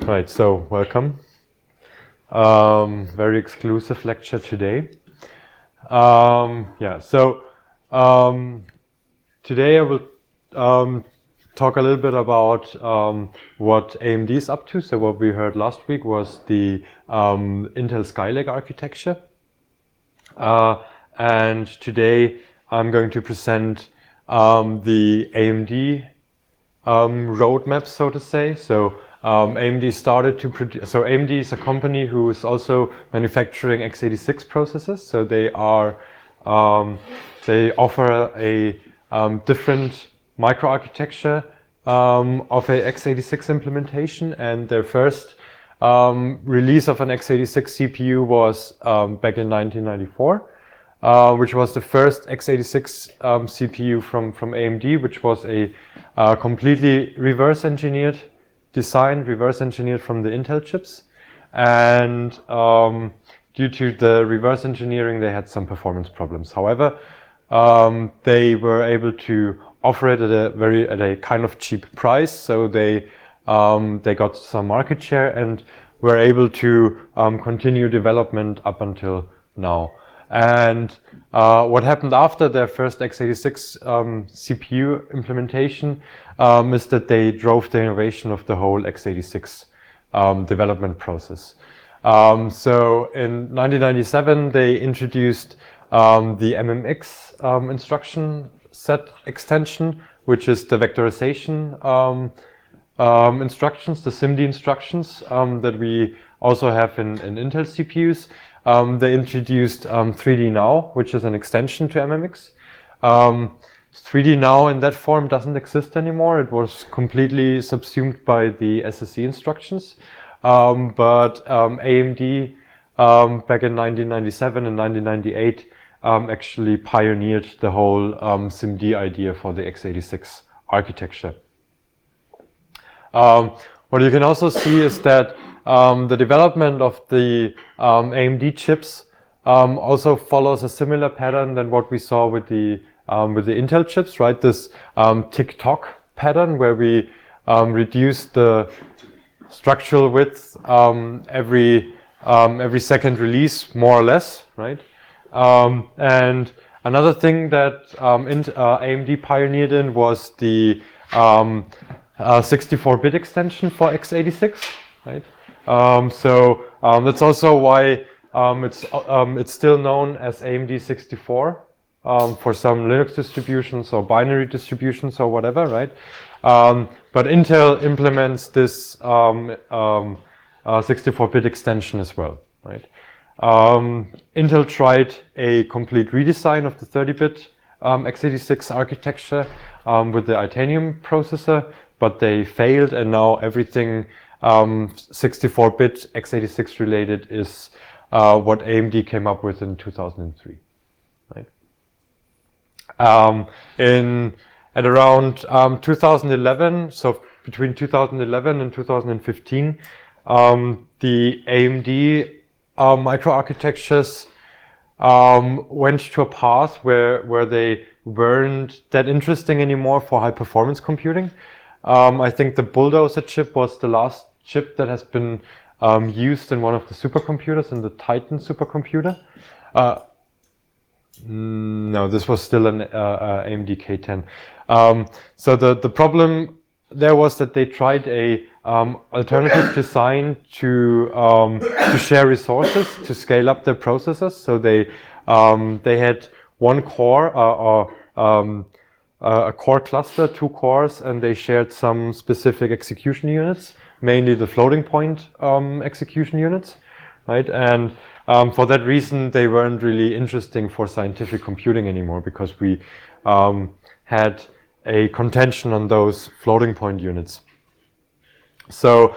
Right, so welcome. Very exclusive lecture today. Today I will talk a little bit about what AMD is up to. So what we heard last week was the Intel Skylake architecture. And today I'm going to present the AMD roadmap, so to say. So AMD started to produce. So AMD is a company who is also manufacturing x86 processors. So they offer a different microarchitecture of a x86 implementation, and their first release of an x86 CPU was back in 1994. Which was the first x86 CPU from AMD, which was a completely reverse engineered design, reverse engineered from the Intel chips. And due to the reverse engineering, they had some performance problems. However, they were able to offer it at a kind of cheap price. So they got some market share and were able to continue development up until now. And what happened after their first x86 CPU implementation is that they drove the innovation of the whole x86 development process. So in 1997, they introduced the MMX instruction set extension, which is the vectorization instructions, the SIMD instructions that we also have in Intel CPUs. They introduced 3D Now, which is an extension to MMX. 3D Now in that form doesn't exist anymore. It was completely subsumed by the SSE instructions. But AMD back in 1997 and 1998 actually pioneered the whole SIMD idea for the x86 architecture. What you can also see is that the development of the AMD chips also follows a similar pattern than what we saw with the Intel chips, right? This tick-tock pattern where we reduce the structural width every second release, more or less, right? And another thing that AMD pioneered in was the 64-bit extension for x86, right? That's also why it's still known as AMD 64 for some Linux distributions or binary distributions or whatever, right? But Intel implements this 64-bit extension as well, right? Intel tried a complete redesign of the 30-bit x86 architecture with the Itanium processor, but they failed, and now everything 64-bit x86 related is what AMD came up with in 2003, right? At around 2011, so between 2011 and 2015, the AMD microarchitectures went to a path where they weren't that interesting anymore for high performance computing. I think the Bulldozer chip was the last chip that has been used in one of the supercomputers, in the Titan supercomputer. No, this was still an AMD K10. So the problem there was that they tried a alternative design to share resources, to scale up their processors. So they had one core a core cluster, 2 cores, and they shared some specific execution units, mainly the floating point execution units, right? And for that reason, they weren't really interesting for scientific computing anymore, because we had a contention on those floating point units. So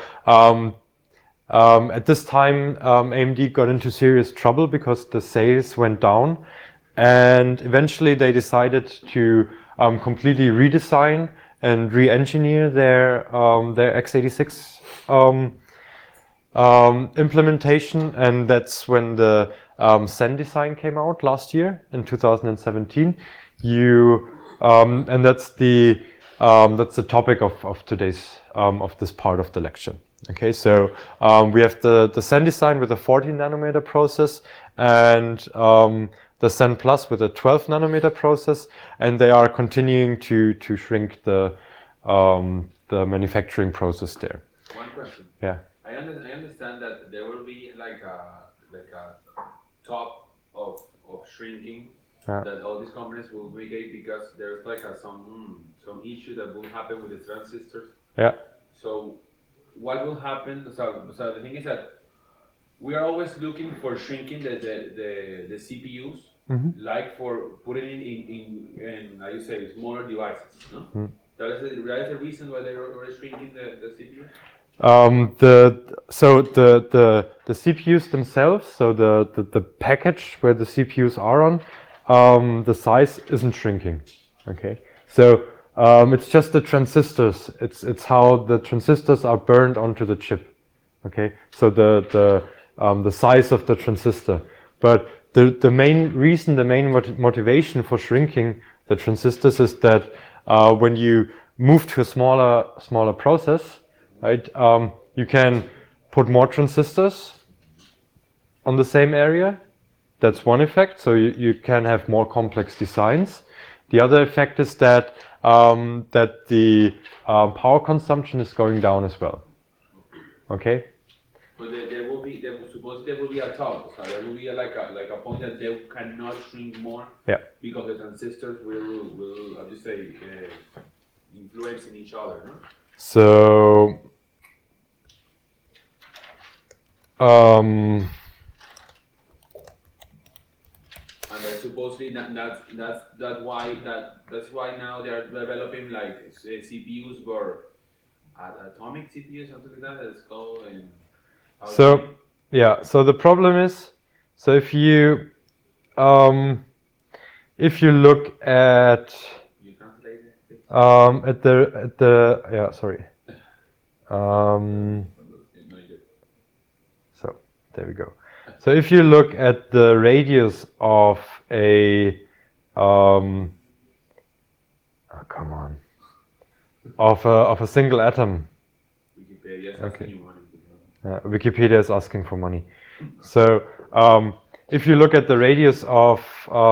at this time, AMD got into serious trouble because the sales went down, and eventually they decided to completely redesign and re-engineer their x86 implementation, and that's when the Zen design came out last year in 2017. And that's the that's the topic of today's of this part of the lecture. Okay, so we have the Zen design with a 14 nanometer process and the Zen Plus with a 12 nanometer process, and they are continuing to shrink the manufacturing process there. One question. Yeah. I understand that there will be like a top of shrinking that all these companies will mitigate because there's like some issue that will happen with the transistors. Yeah. So what will happen? So the thing is that we are always looking for shrinking the CPUs, like for putting in how you say smaller devices. No? That is the reason why they are shrinking the CPUs. The CPUs themselves, so the package where the CPUs are on, the size isn't shrinking. Okay, so it's just the transistors. It's how the transistors are burned onto the chip. Okay, so the size of the transistor, but the main reason, the main motivation for shrinking the transistors is that when you move to a smaller process, right? You can put more transistors on the same area. That's one effect. So you can have more complex designs. The other effect is that the power consumption is going down as well. Okay. But supposedly there will be a top. So there will be like a point that they cannot shrink more. Yeah. Because the transistors will how do you say influence in each other, no? So. And supposedly that's why now they are developing like CPUs for atomic CPUs, something like that. It's called. So the problem is, so if you look at so there we go. So if you look at the radius of a of a single atom. Wikipedia is asking for money. So if you look at the radius of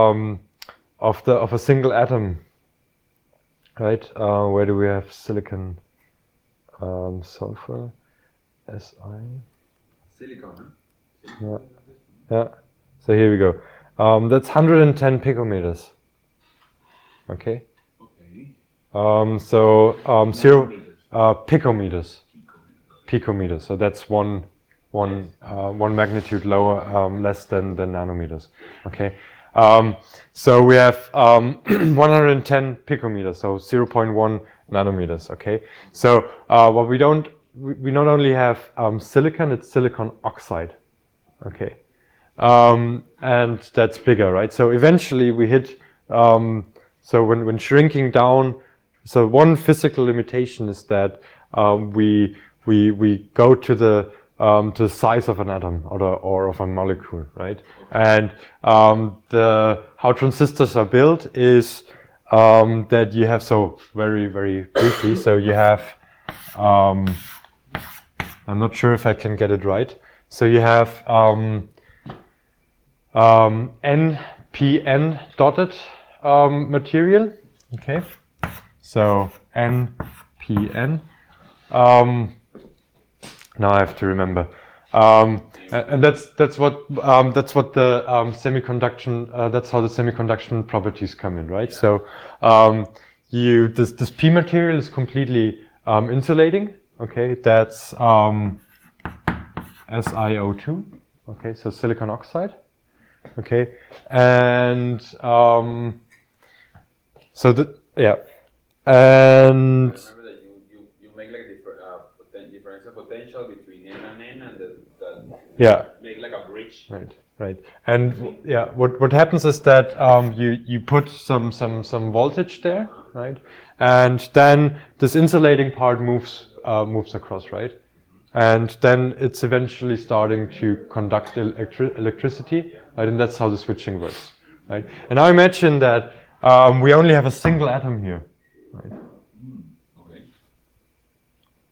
a single atom, right? Where do we have silicon? Sulfur, Si. Silicon. Yeah. Yeah. So here we go. That's 110 picometers. Okay. Okay. Zero picometers. Picometers. So that's one magnitude lower, less than nanometers. Okay. So we have 110 picometers, so 0.1 nanometers. Okay. So what we not only have silicon, it's silicon oxide. Okay. And that's bigger, right? So eventually we hit. So when shrinking down, so one physical limitation is that we go to the size of an atom or of a molecule, right? And how transistors are built is that you have, so very, very briefly, so you have, I'm not sure if I can get it right. So you have NPN dotted material, okay? So NPN. Now I have to remember, and that's what the semiconduction. That's how the semiconduction properties come in, right? So this P material is completely insulating. Okay, that's SiO2. Okay, so silicon oxide. Okay, and so and. Make like difference of potential between N and N, and that make like a bridge. Right. And yeah, what happens is that you put some voltage there, right? And then this insulating part moves across, right? And then it's eventually starting to conduct electricity, right? And that's how the switching works, right? And now imagine that we only have a single atom here, right?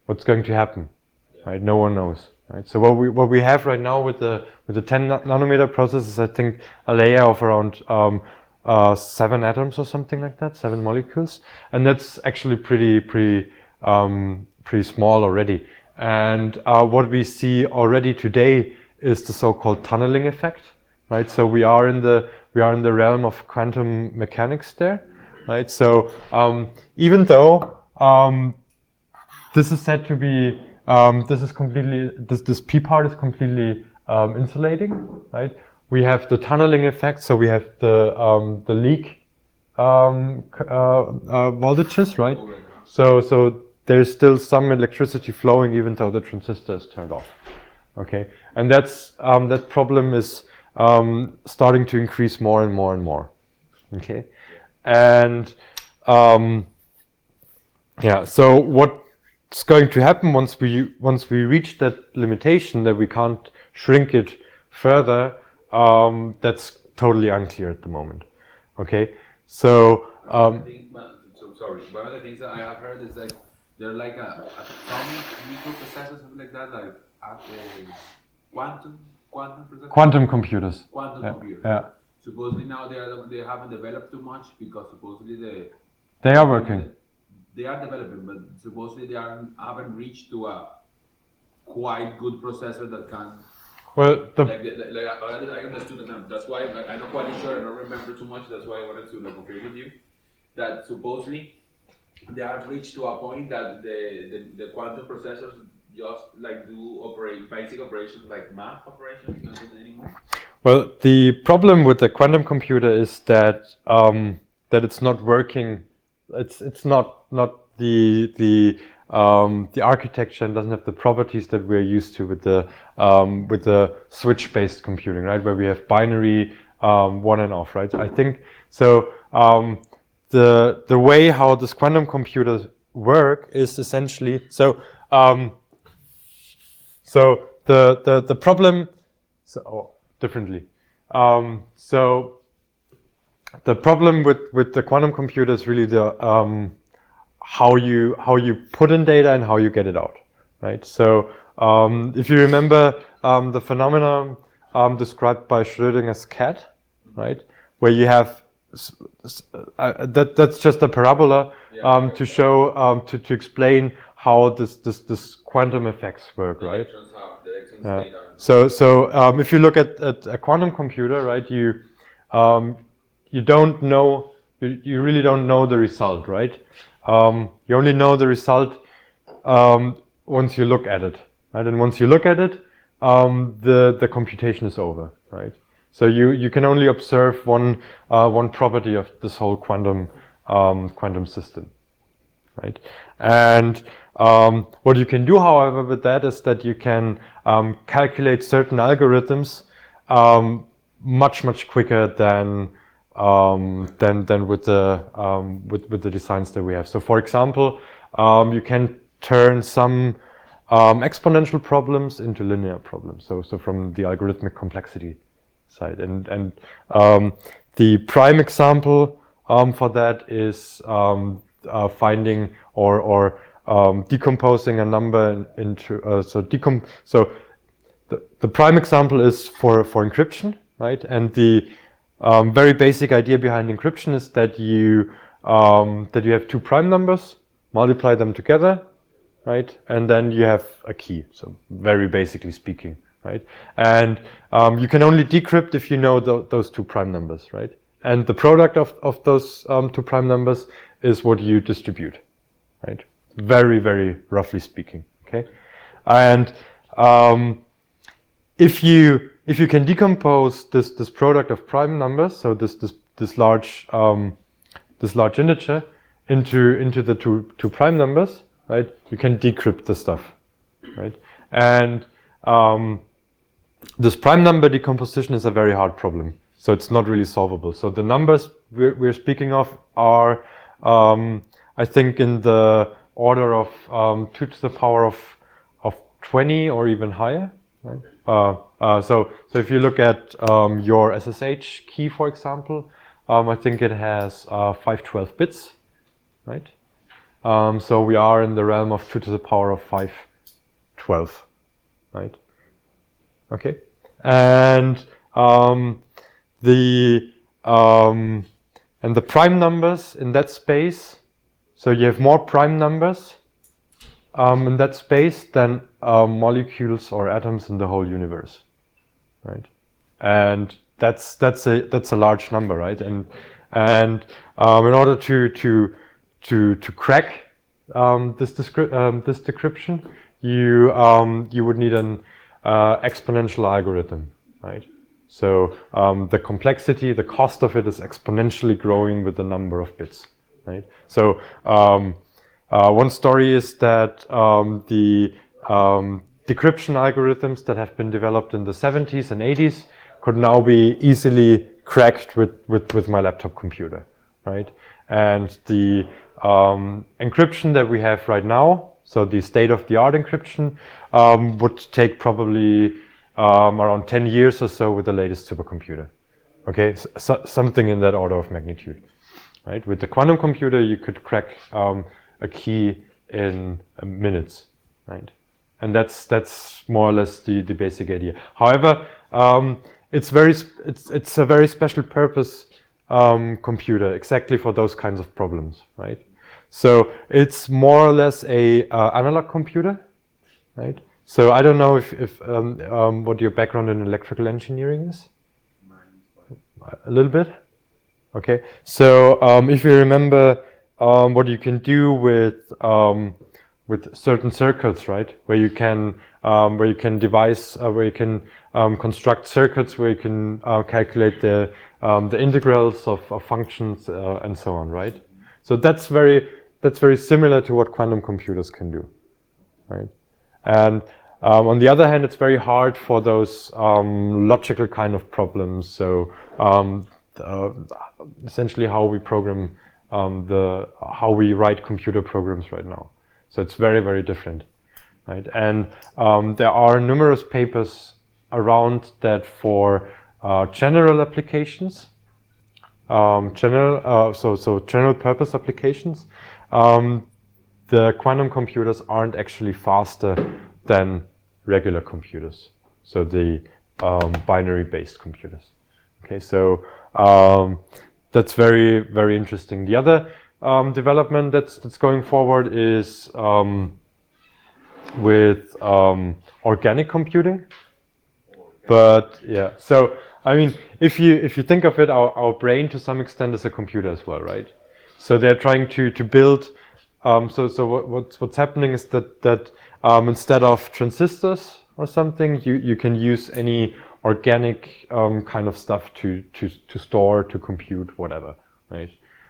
what's going to happen, right? No one knows, right? So what we have right now with the 10 nanometer process is, I think, a layer of around 7 atoms or something like that, 7 molecules, and that's actually pretty small already. And what we see already today is the so-called tunneling effect, right? So we are in the realm of quantum mechanics there, right? So even though this is said to be this p part is completely insulating, right? We have the tunneling effect, so we have the leak voltages, right? So there's still some electricity flowing even though the transistor is turned off. Okay, and that problem is starting to increase more and more and more. Okay, and yeah. So what's going to happen once we reach that limitation that we can't shrink it further? That's totally unclear at the moment. Okay, so sorry. One of the things that I have heard is like they're like a atomic microprocessor, something like that, like quantum processor. Quantum computers. Quantum computers. Yeah. Supposedly now they haven't developed too much because supposedly they are working. They are developing, but supposedly they haven't reached to a quite good processor that can. Well, I understood them. That's why I'm not quite sure. I don't remember too much. That's why I wanted to agree with you that supposedly they have reached to a point that the quantum processors just like do basic operations like math operations, not anymore. Well, the problem with the quantum computer is that that it's not working. It's not the architecture and doesn't have the properties that we're used to with the switch-based computing, right? Where we have binary on and off, right? I think so. The way how this quantum computers work is essentially so. So the problem. Differently. So the problem with the quantum computer is really the how you put in data and how you get it out, right? So if you remember the phenomenon described by Schrödinger's cat, right, where you have that's just a parabola to show to explain how this quantum effects work, right? So if you look at a quantum computer, right, you don't know, you really don't know the result, right? You only know the result once you look at it, right? And once you look at it, the computation is over, right? So you can only observe one property of this whole quantum system, right? And what you can do, however, with that is that you can calculate certain algorithms much quicker than with the designs that we have. So, for example, you can turn some exponential problems into linear problems. So from the algorithmic complexity side, and the prime example for that is finding or decomposing a number into the prime example is for encryption, right? And the very basic idea behind encryption is that you have two prime numbers, multiply them together, right? And then you have a key. So very basically speaking, right? And you can only decrypt if you know those two prime numbers, right? And the product of those two prime numbers is what you distribute, right? Very roughly speaking, okay? And if you can decompose this product of prime numbers, so this large integer into the two prime numbers, right? You can decrypt the stuff, right? And this prime number decomposition is a very hard problem, so it's not really solvable. So the numbers we're speaking of are, I think, in the order of 2 to the power of 20 or even higher, right? So if you look at your SSH key, for example, I think it has 512 bits, right? So we are in the realm of 2 to the power of 512, right? Okay, and the prime numbers in that space. So you have more prime numbers in that space than molecules or atoms in the whole universe, right? And that's a large number, right? And in order to crack this decryption, you would need an exponential algorithm, right? So the complexity, the cost of it is exponentially growing with the number of bits, right? So one story is that the decryption algorithms that have been developed in the 70s and 80s could now be easily cracked with my laptop computer, right? And the encryption that we have right now, so the state-of-the-art encryption, would take probably around 10 years or so with the latest supercomputer. Okay, so something in that order of magnitude, right? With the quantum computer, you could crack a key in minutes, right? And that's more or less the basic idea. However, it's a very special purpose computer exactly for those kinds of problems, right? So it's more or less a analog computer, right? So I don't know if what your background in electrical engineering is. A little bit. Okay. So if you remember what you can do with certain circuits, right? Where you can construct circuits where you can calculate the integrals of functions and so on, right? So that's very similar to what quantum computers can do, right? And on the other hand, it's very hard for those logical kind of problems. So essentially, how we program how we write computer programs right now. So it's very, very different, right? And there are numerous papers around that for general applications, general purpose applications. The quantum computers aren't actually faster than regular computers, so the binary-based computers. Okay, so that's very, very interesting. The other development that's going forward is with organic computing. But yeah, so I mean, if you think of it, our brain to some extent is a computer as well, right? So they're trying to build. What's happening is that instead of transistors or something, you can use any organic kind of stuff to store, to compute, whatever, right?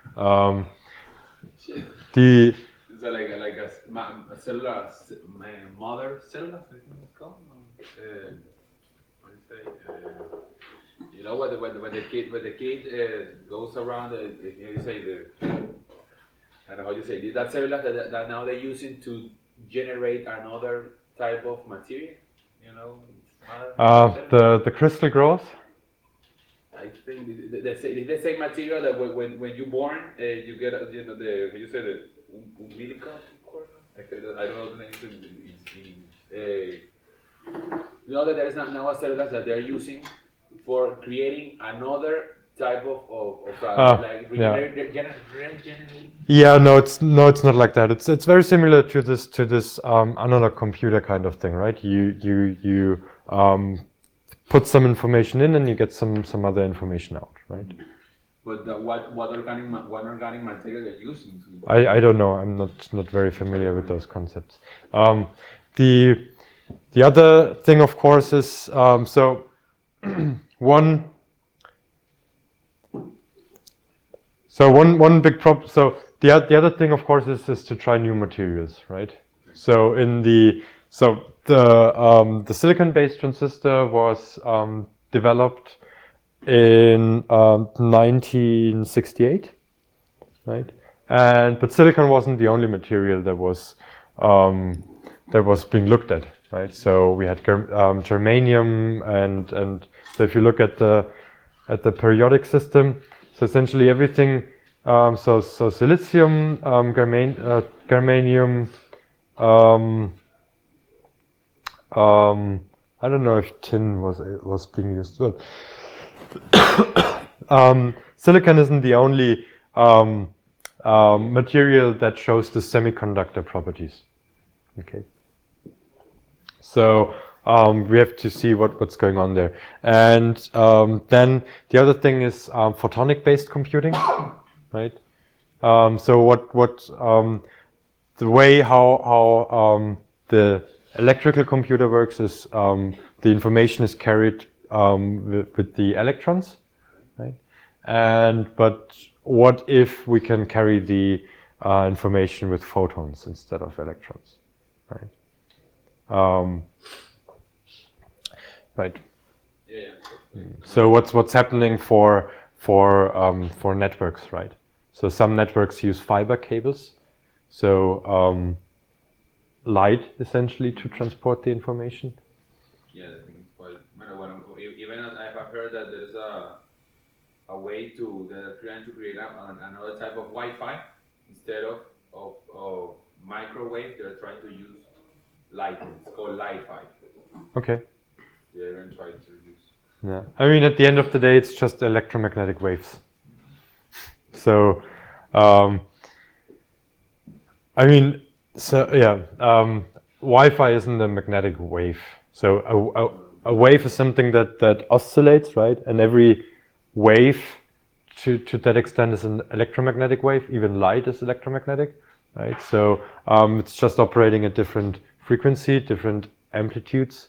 So like a cellular mother cellular, I think it's called. What do you say? You know, when the kid goes around, you say I don't know how you say that cellular that now they're using to generate another type of material. You know, the crystal growth. I think the same material that when you're born, you get you say the umbilical cord. I don't know the name. You know that there is now a cellular that they're using for creating another type of like regenerating. Yeah, no, it's not like that. It's very similar to this analog computer kind of thing, right? You put some information in and you get some other information out, right? But what organic material they're using? I don't know. I'm not very familiar with those concepts. The other thing, of course, is one big problem. So the other thing, of course, is to try new materials, right? So the silicon-based transistor was developed in 1968, right? But silicon wasn't the only material that was being looked at, right? So we had germanium, and so if you look at the periodic system, so essentially everything So silicium, germanium. I don't know if tin was being used, but silicon isn't the only material that shows the semiconductor properties. Okay. So we have to see what's going on there. And then the other thing is photonic-based computing, right? So the way how the electrical computer works is the information is carried with the electrons, right? But what if we can carry the information with photons instead of electrons, right? Right. Yeah. So what's happening for networks, right? So some networks use fiber cables, so light essentially to transport the information. Yeah, I think well, even I've heard that there's a way they're trying to create another type of Wi-Fi instead of microwave. They're trying to use light. It's called Li-Fi. Okay. They're going to try to use. Yeah. I mean, at the end of the day, it's just electromagnetic waves. So, I mean, so yeah, Wi-Fi isn't a magnetic wave. So a wave is something that oscillates, right? And every wave, to that extent, is an electromagnetic wave. Even light is electromagnetic, right? So it's just operating at different frequency, different amplitudes.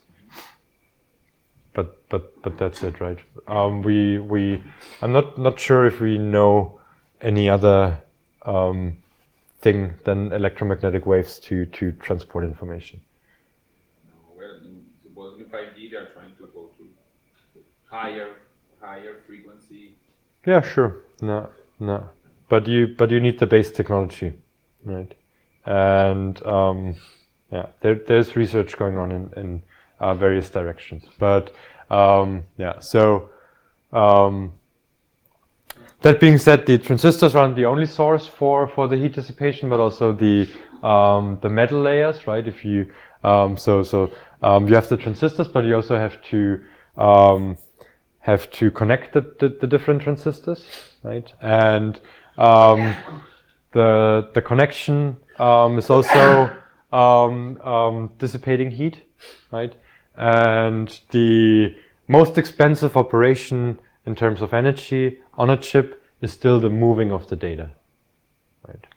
But that's it, right? I'm not sure if we know any other thing than electromagnetic waves to transport information. Well, supposedly 5G, they're trying to go to higher frequency. Yeah, sure. No. But you need the base technology, right? And yeah, there's research going on in various directions. But yeah, so that being said, the transistors aren't the only source for the heat dissipation, but also the metal layers, right? If you you have the transistors, but you also have to connect the different transistors, right? And the connection is also dissipating heat, right? And the most expensive operation in terms of energy on a chip is still the moving of the data, right?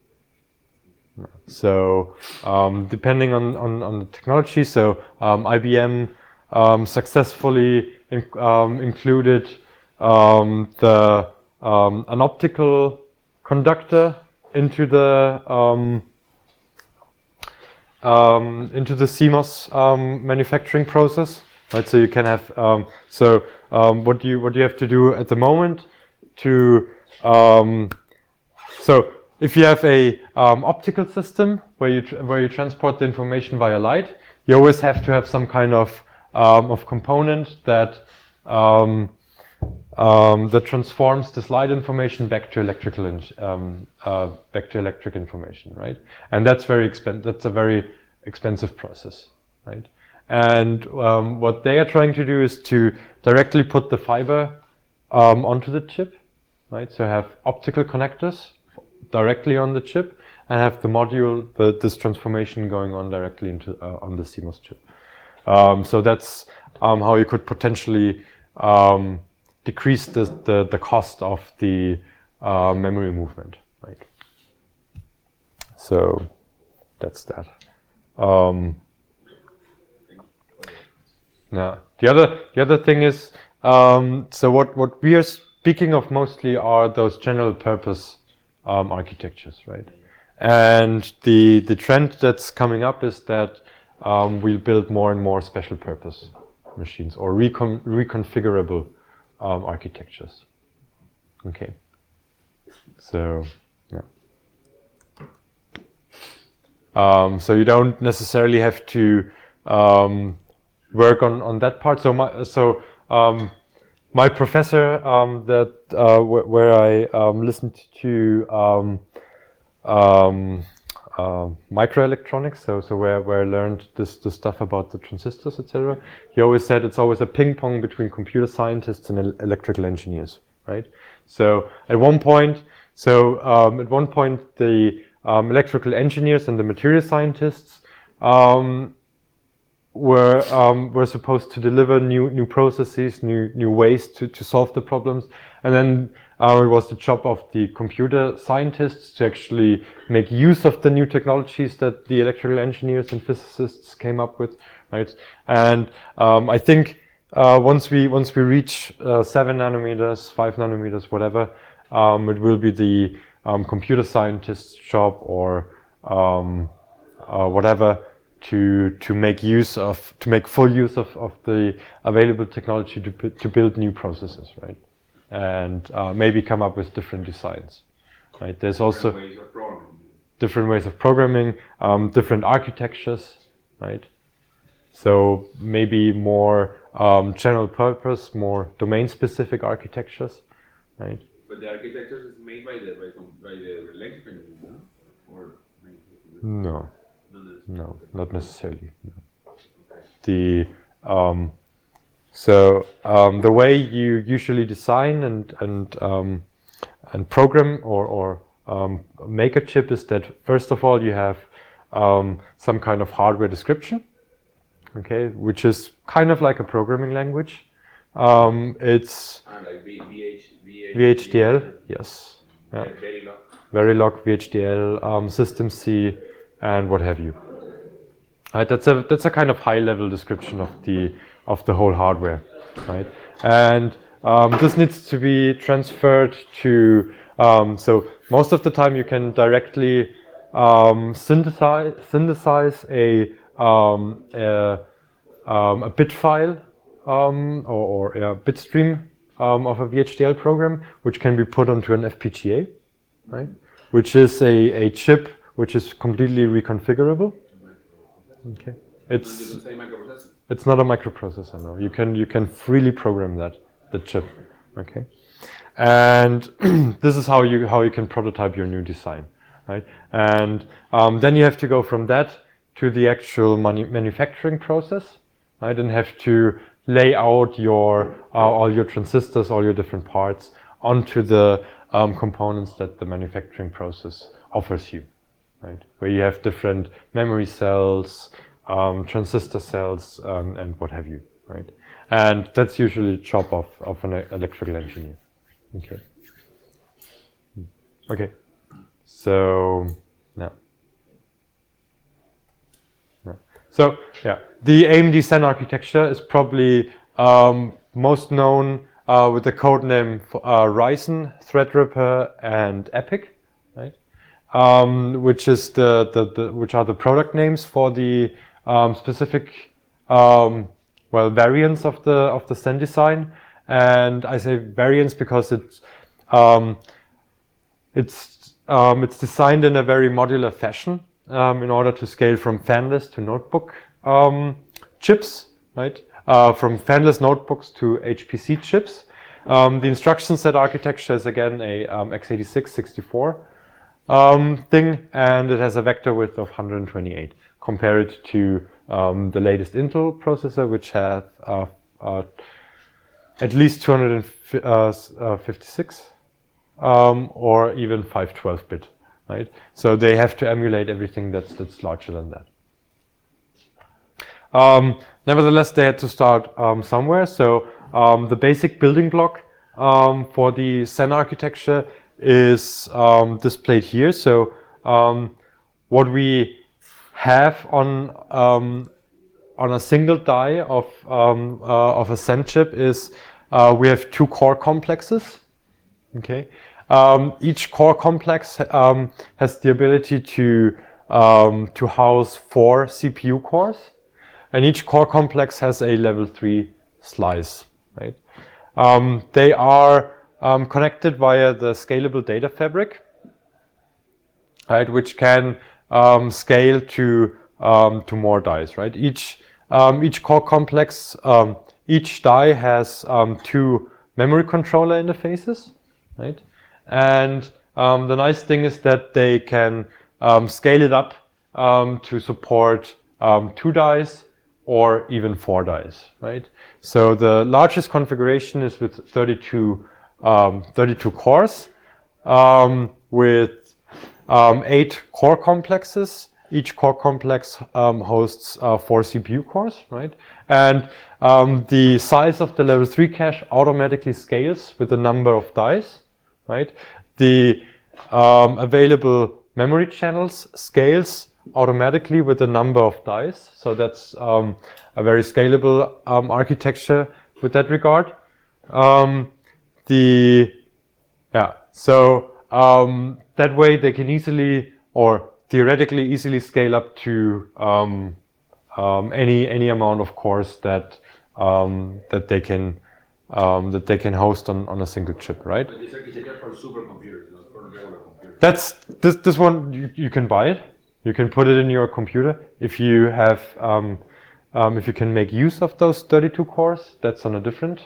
So depending on the technology, so IBM successfully included an optical conductor into the CMOS manufacturing process, right? So you can have what you have to do at the moment to so if you have a optical system where you transport the information via light, you always have to have some kind of component that that transforms this light information back to electric information, right? And that's That's a very expensive process, right? And what they are trying to do is to directly put the fiber onto the chip, right? So have optical connectors directly on the chip and have the module, this transformation going on directly into on the CMOS chip. So that's how you could potentially decrease the cost of the memory movement, right? So that's that. Now the other thing is so what we are speaking of mostly are those general purpose architectures, right? And the trend that's coming up is that we'll build more and more special purpose machines or reconfigurable architectures. Okay. So yeah. So you don't necessarily have to work on that part. my professor where I listened to microelectronics, so where I learned this stuff about the transistors, etc. He always said it's always a ping pong between computer scientists and electrical engineers, right? So at one point, the electrical engineers and the material scientists were supposed to deliver new processes, new ways to solve the problems, and then it was the job of the computer scientists to actually make use of the new technologies that the electrical engineers and physicists came up with, right? And I think once we reach 7 nanometers, 5 nanometers, whatever, it will be the computer scientist's job or whatever to make full use of the available technology to build new processes, right? And maybe come up with different designs, right? There's also different ways of programming, different architectures, right? So maybe more general purpose, more domain-specific architectures, right? But the architecture is made by the electrical engineer, or no, not necessarily. No. The the way you usually design and program or make a chip is that first of all you have some kind of hardware description, okay, which is kind of like a programming language. It's like VHDL, yes, yeah. Verilog, VHDL, System C, and what have you. Right, that's a kind of high-level description of the whole hardware, right? And this needs to be transferred to. So most of the time, you can directly synthesize a bit file or a bit stream of a VHDL program, which can be put onto an FPGA, right? Which is a chip which is completely reconfigurable. Okay, it's not a microprocessor. No, you can freely program the chip. Okay, and this is how you can prototype your new design, right? And then you have to go from that to the actual manufacturing process, right? And have to lay out all your transistors, all your different parts onto the components that the manufacturing process offers you, right? Where you have different memory cells, transistor cells, and what have you, right? And that's usually the job of an electrical engineer. Okay. Okay. So now. So yeah, the AMD Zen architecture is probably most known with the code name Ryzen, Threadripper, and EPYC, right? Which is which are the product names for the specific variants of the Zen design. And I say variants because it's designed in a very modular fashion in order to scale from fanless to notebook chips, right? From fanless notebooks to HPC chips. The instruction set architecture is again a x86 64 thing, and it has a vector width of 128. Compare it to the latest Intel processor, which has at least 256 or even 512-bit, right? So they have to emulate everything that's larger than that. Nevertheless, they had to start somewhere. So the basic building block for the Zen architecture is displayed here. So what we have on a single die of a Zen chip is we have 2 core complexes. Okay, each core complex has the ability to house 4 CPU cores, and each core complex has a level 3 slice. Right, they are connected via the scalable data fabric, right, which can scale to more dies. Right, each core complex, each die has 2 memory controller interfaces, right? And the nice thing is that they can scale it up to support 2 dies or even 4 dies, right? So the largest configuration is with 32 cores with 8 core complexes. Each core complex hosts 4 CPU cores, right? And the size of the level 3 cache automatically scales with the number of dies, right? The available memory channels scales automatically with the number of dies. So that's a very scalable architecture with that regard. So that way they can easily or theoretically easily scale up to any amount of cores that they can host on a single chip, right? But this architecture for supercomputers, not for regular computers. That's this one you can buy it. You can put it in your computer if you have if you can make use of those 32 cores. That's on a different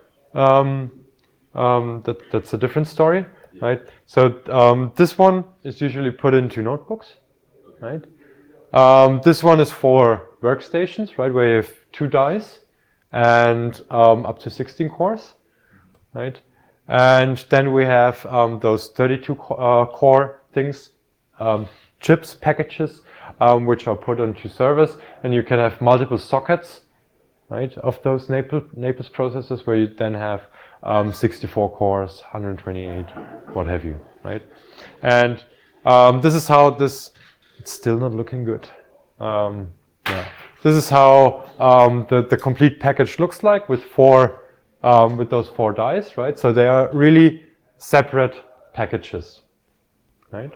that's a different story, right? So this one is usually put into notebooks, right? This one is for workstations, right, where you have 2 dies and up to 16 cores, right? And then we have those 32 core things, chips, packages, which are put onto servers, and you can have multiple sockets, right, of those Naples processors, where you then have 64 cores, 128, what have you, right? And this is how this. It's still not looking good. Yeah. This is how the complete package looks like with those 4 dies, right? So they are really separate packages, right?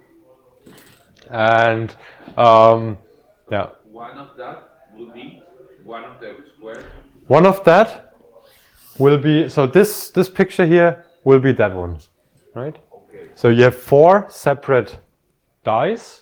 And yeah. One of that would be one of the squares. One of that will be, so this picture here will be that one, right? Okay. So you have 4 separate dies.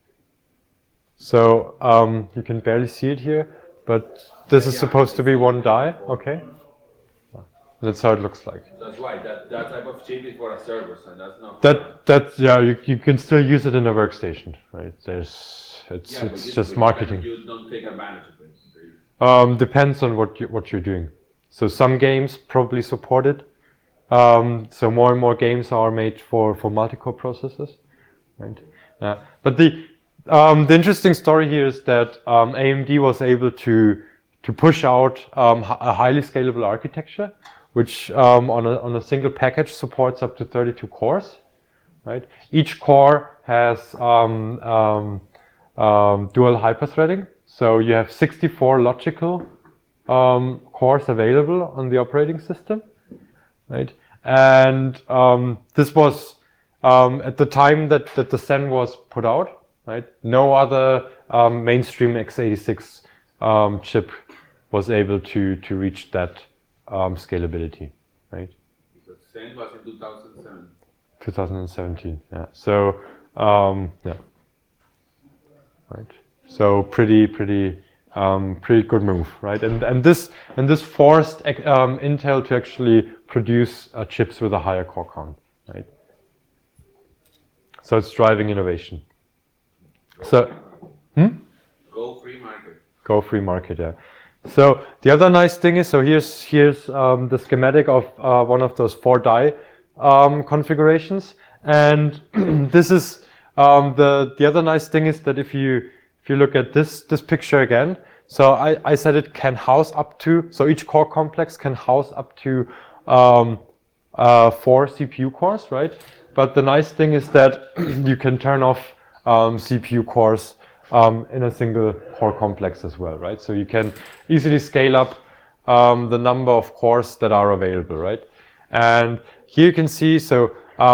So you can barely see it here, but this is supposed to be 1 die, okay? That's how it looks like. That's why that type of chip is for a server, so that's not. That yeah, you can still use it in a workstation, right? It's just marketing. You don't take advantage of it. Depends on what you're doing. So some games probably support it. So more and more games are made for multi-core processors, right? But the interesting story here is that AMD was able to push out a highly scalable architecture, which on a single package supports up to 32 cores, right? Each core has dual hyperthreading, so you have 64 logical cores available on the operating system, right? And this was at the time that the Zen was put out, right? No other mainstream x86 chip was able to reach that scalability, right? Because Zen was in 2007. 2017, yeah. So yeah, right. So pretty good move, right? And this forced Intel to actually produce chips with a higher core count, right? So it's driving innovation. Go free market. Go free market, yeah. So the other nice thing is, so here's the schematic of one of those 4 die configurations, and this is the other nice thing is that if you look at this picture again, so I said it can house up to, so each core complex can house up to 4 CPU cores, right? But the nice thing is that you can turn off CPU cores in a single core complex as well, right? So you can easily scale up the number of cores that are available, right? And here you can see, so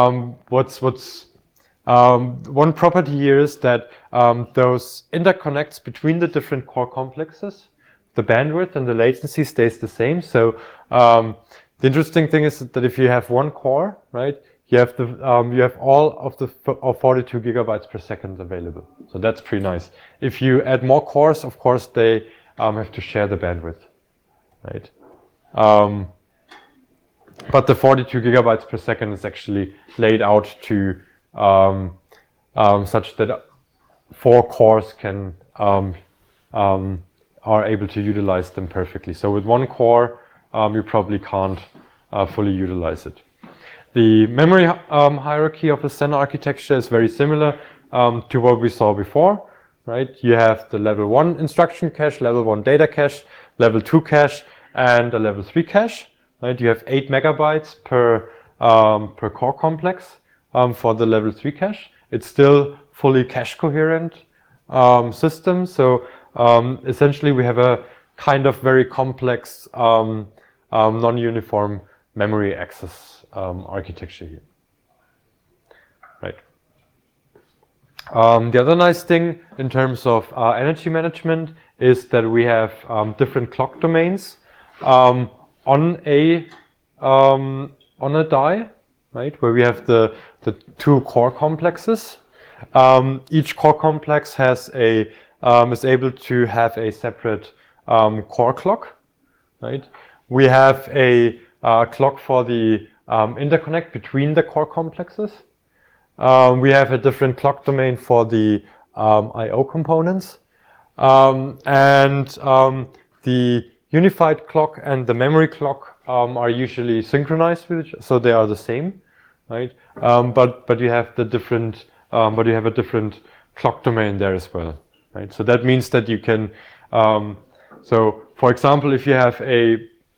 one property here is that those interconnects between the different core complexes, the bandwidth and the latency stays the same. So the interesting thing is that if you have 1 core, right, you have all of the 42 gigabytes per second available. So that's pretty nice. If you add more cores, of course they have to share the bandwidth, right? but the 42 gigabytes per second is actually laid out to such that 4 cores can are able to utilize them perfectly. So with 1 core, you probably can't fully utilize it. The memory hierarchy of the Zen architecture is very similar to what we saw before, right? You have the level 1 instruction cache, level 1 data cache, level 2 cache, and a level 3 cache, right? You have 8 megabytes per core complex for the level 3 cache. It's still fully cache coherent system. So essentially we have a kind of very complex non-uniform memory access architecture here, right? The other nice thing in terms of energy management is that we have different clock domains on a die, right? Where we have the 2 core complexes. Each core complex has is able to have a separate core clock, right? We have a clock for the interconnect between the core complexes. We have a different clock domain for the I/O components, and the unified clock and the memory clock are usually synchronized with each other, so they are the same, right? But you have the different, but you have a different clock domain there as well, right? So that means that you can, so for example, if you have a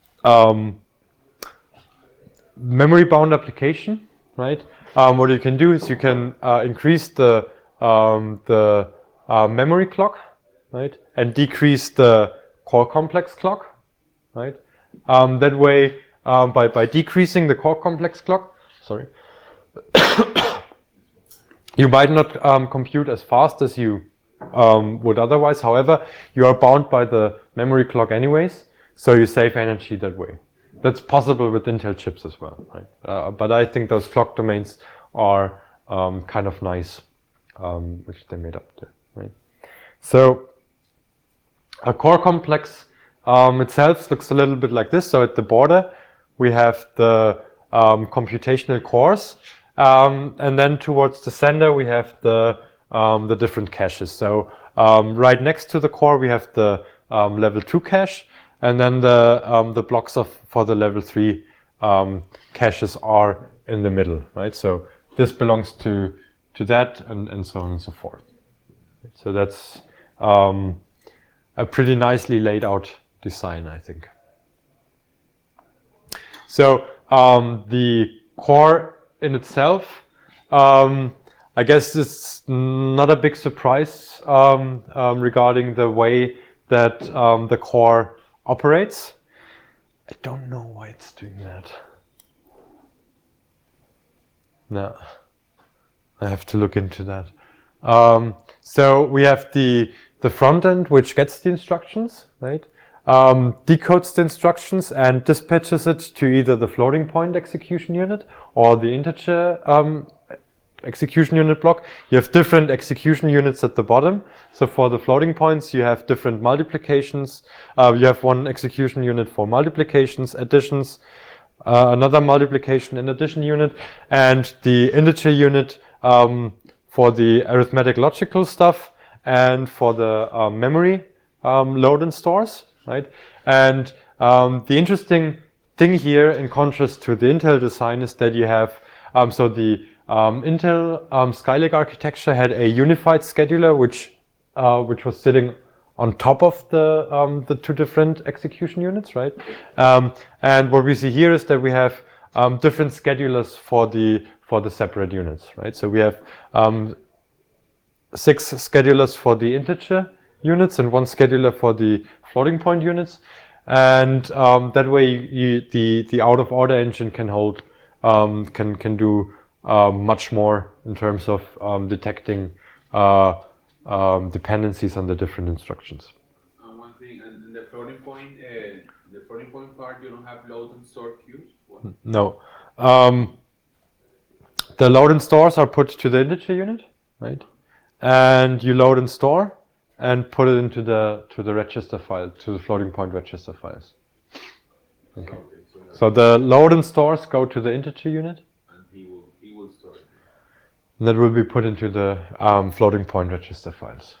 memory bound application, right? What you can do is you can increase the memory clock, right, and decrease the core complex clock, right? That way, by decreasing the core complex clock, sorry, you might not compute as fast as you would otherwise. However, you are bound by the memory clock anyways, so you save energy that way. That's possible with Intel chips as well, right? But I think those clock domains are kind of nice, which they made up there, right? So a core complex itself looks a little bit like this. So at the border, we have the computational cores, and then towards the center, we have the different caches. So right next to the core, we have the level 2 cache, and then the blocks for the level 3 caches are in the middle, right? So this belongs to that, and so on and so forth. So that's a pretty nicely laid out design, I think. So the core in itself, I guess it's not a big surprise regarding the way that the core operates. I don't know why it's doing that. No, I have to look into that. So we have the front end, which gets the instructions, right? Decodes the instructions and dispatches it to either the floating point execution unit or the integer execution unit block. You have different execution units at the bottom. So for the floating points, you have different multiplications. You have one execution unit for multiplications, additions, another multiplication and addition unit, and the integer unit for the arithmetic logical stuff and for the memory load and stores, right? And the interesting thing here, in contrast to the Intel design, is that you have, so the Intel Skylake architecture had a unified scheduler, which was sitting on top of the 2 different execution units, right? And what we see here is that we have different schedulers for the separate units, right? So we have 6 schedulers for the integer units and 1 scheduler for the floating point units, and that way the out of order engine can hold can do much more in terms of detecting dependencies on the different instructions. One thing, and the floating point part, you don't have load and store queues? What? No. The load and stores are put to the integer unit, right? And you load and store and put it into the register file, to the floating point register files. Okay. So the load and stores go to the integer unit. And he will store it. And that will be put into the floating point register files.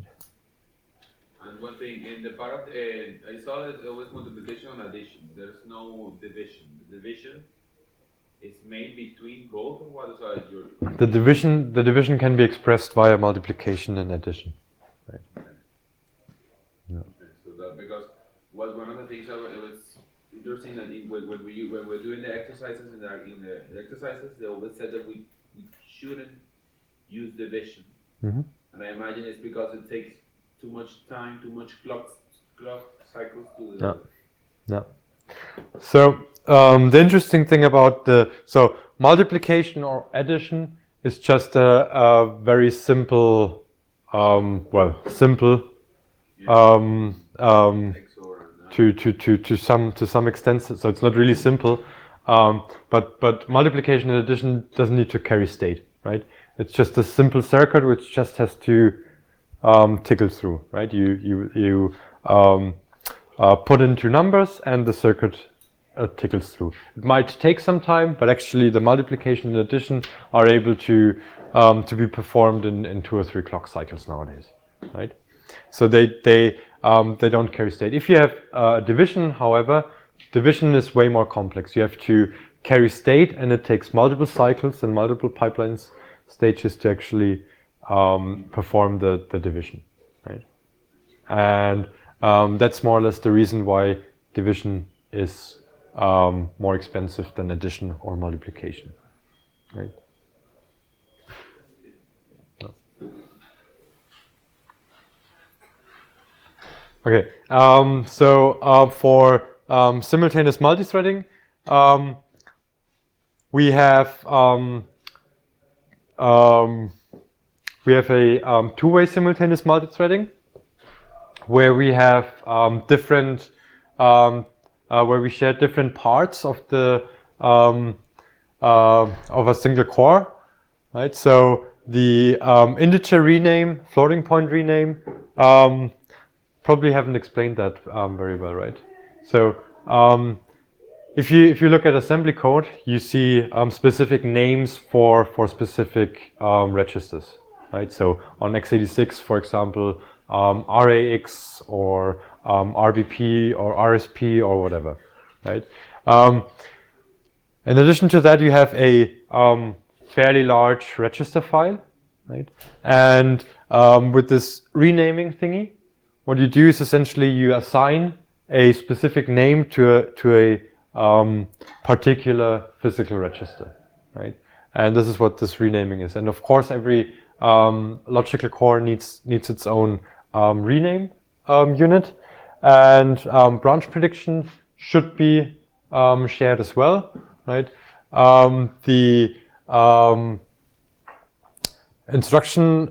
And one thing, in the part of I saw that there was multiplication and addition. There's no division. The division is made between both, or what is your? The division can be expressed via multiplication and addition. Right. Yeah. So that, because one of the things that it was interesting that when we're doing the exercises in the exercises, they always said that we shouldn't use division. Mm-hmm. And I imagine it's because it takes too much time, too much clock cycles to the. Yeah. So the interesting thing about multiplication or addition is just a very simple, to some extent. So it's not really simple, but multiplication and addition doesn't need to carry state, right? It's just a simple circuit which just has to tickle through, right? You put in two numbers and the circuit tickles through. It might take some time, but actually the multiplication and addition are able to be performed in 2 or 3 clock cycles nowadays, right? So they don't carry state. If you have division, however, division is way more complex. You have to carry state, and it takes multiple cycles and multiple pipelines stages to actually perform the division, right? And that's more or less the reason why division is more expensive than addition or multiplication, right? Okay, for simultaneous multithreading, we have a two-way simultaneous multithreading, where we have different, where we share different parts of the of a single core, right? So the integer rename, floating point rename, probably haven't explained that very well, right? So if you look at assembly code, you see specific names for specific registers, right? So on x86, for example, RAX or RBP or RSP or whatever, right? In addition to that, you have a fairly large register file, right? And with this renaming thingy, what you do is essentially you assign a specific name to a particular physical register, right? And this is what this renaming is. And of course, every logical core needs its own rename unit, and branch prediction should be shared as well, right? The instruction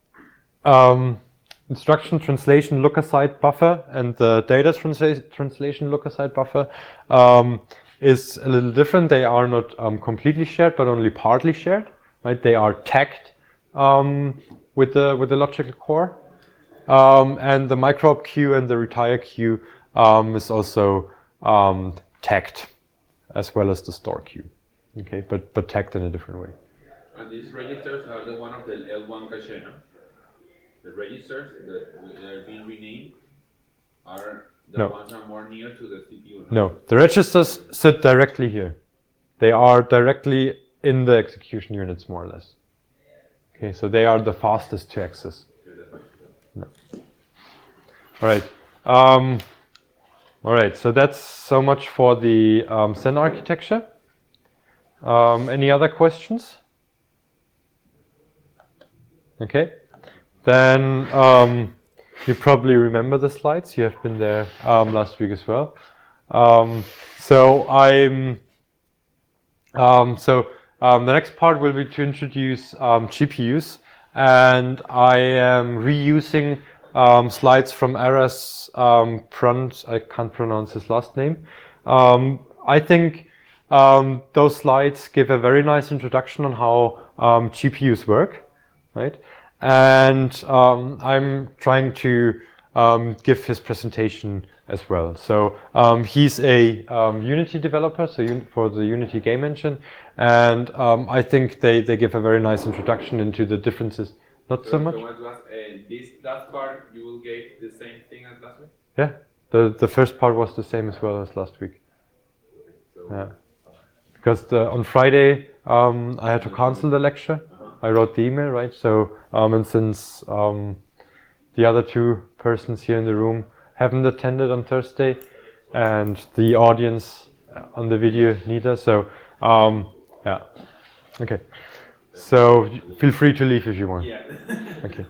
translation look-aside buffer and the data translation look-aside buffer is a little different. They are not completely shared, but only partly shared, right? They are tagged with the logical core, and the micro-op queue and the retire queue is also tagged, as well as the store queue. Okay, but tagged in a different way. And these registers are the one of the L1 cache, no? The registers that are being renamed are the ones that are more near to the CPU. No, the registers sit directly here. They are directly in the execution units, more or less. Okay, so they are the fastest to access. No. All right. All right. So that's so much for the Zen architecture. Any other questions? Okay. Then you probably remember the slides. You have been there last week as well. The next part will be to introduce GPUs, and I am reusing slides from Aras Prant. I can't pronounce his last name. I think those slides give a very nice introduction on how GPUs work, right? And I'm trying to give his presentation as well. So he's a Unity developer, so for the Unity game engine, and I think they give a very nice introduction into the differences. Not so much. This last part you will get the same thing as last week? Yeah, the first part was the same as well as last week. Yeah, because on Friday I had to cancel the lecture. I wrote the email, right? So and since the other two persons here in the room haven't attended on Thursday, and the audience on the video neither. So yeah, okay. So feel free to leave if you want. Yeah. Okay.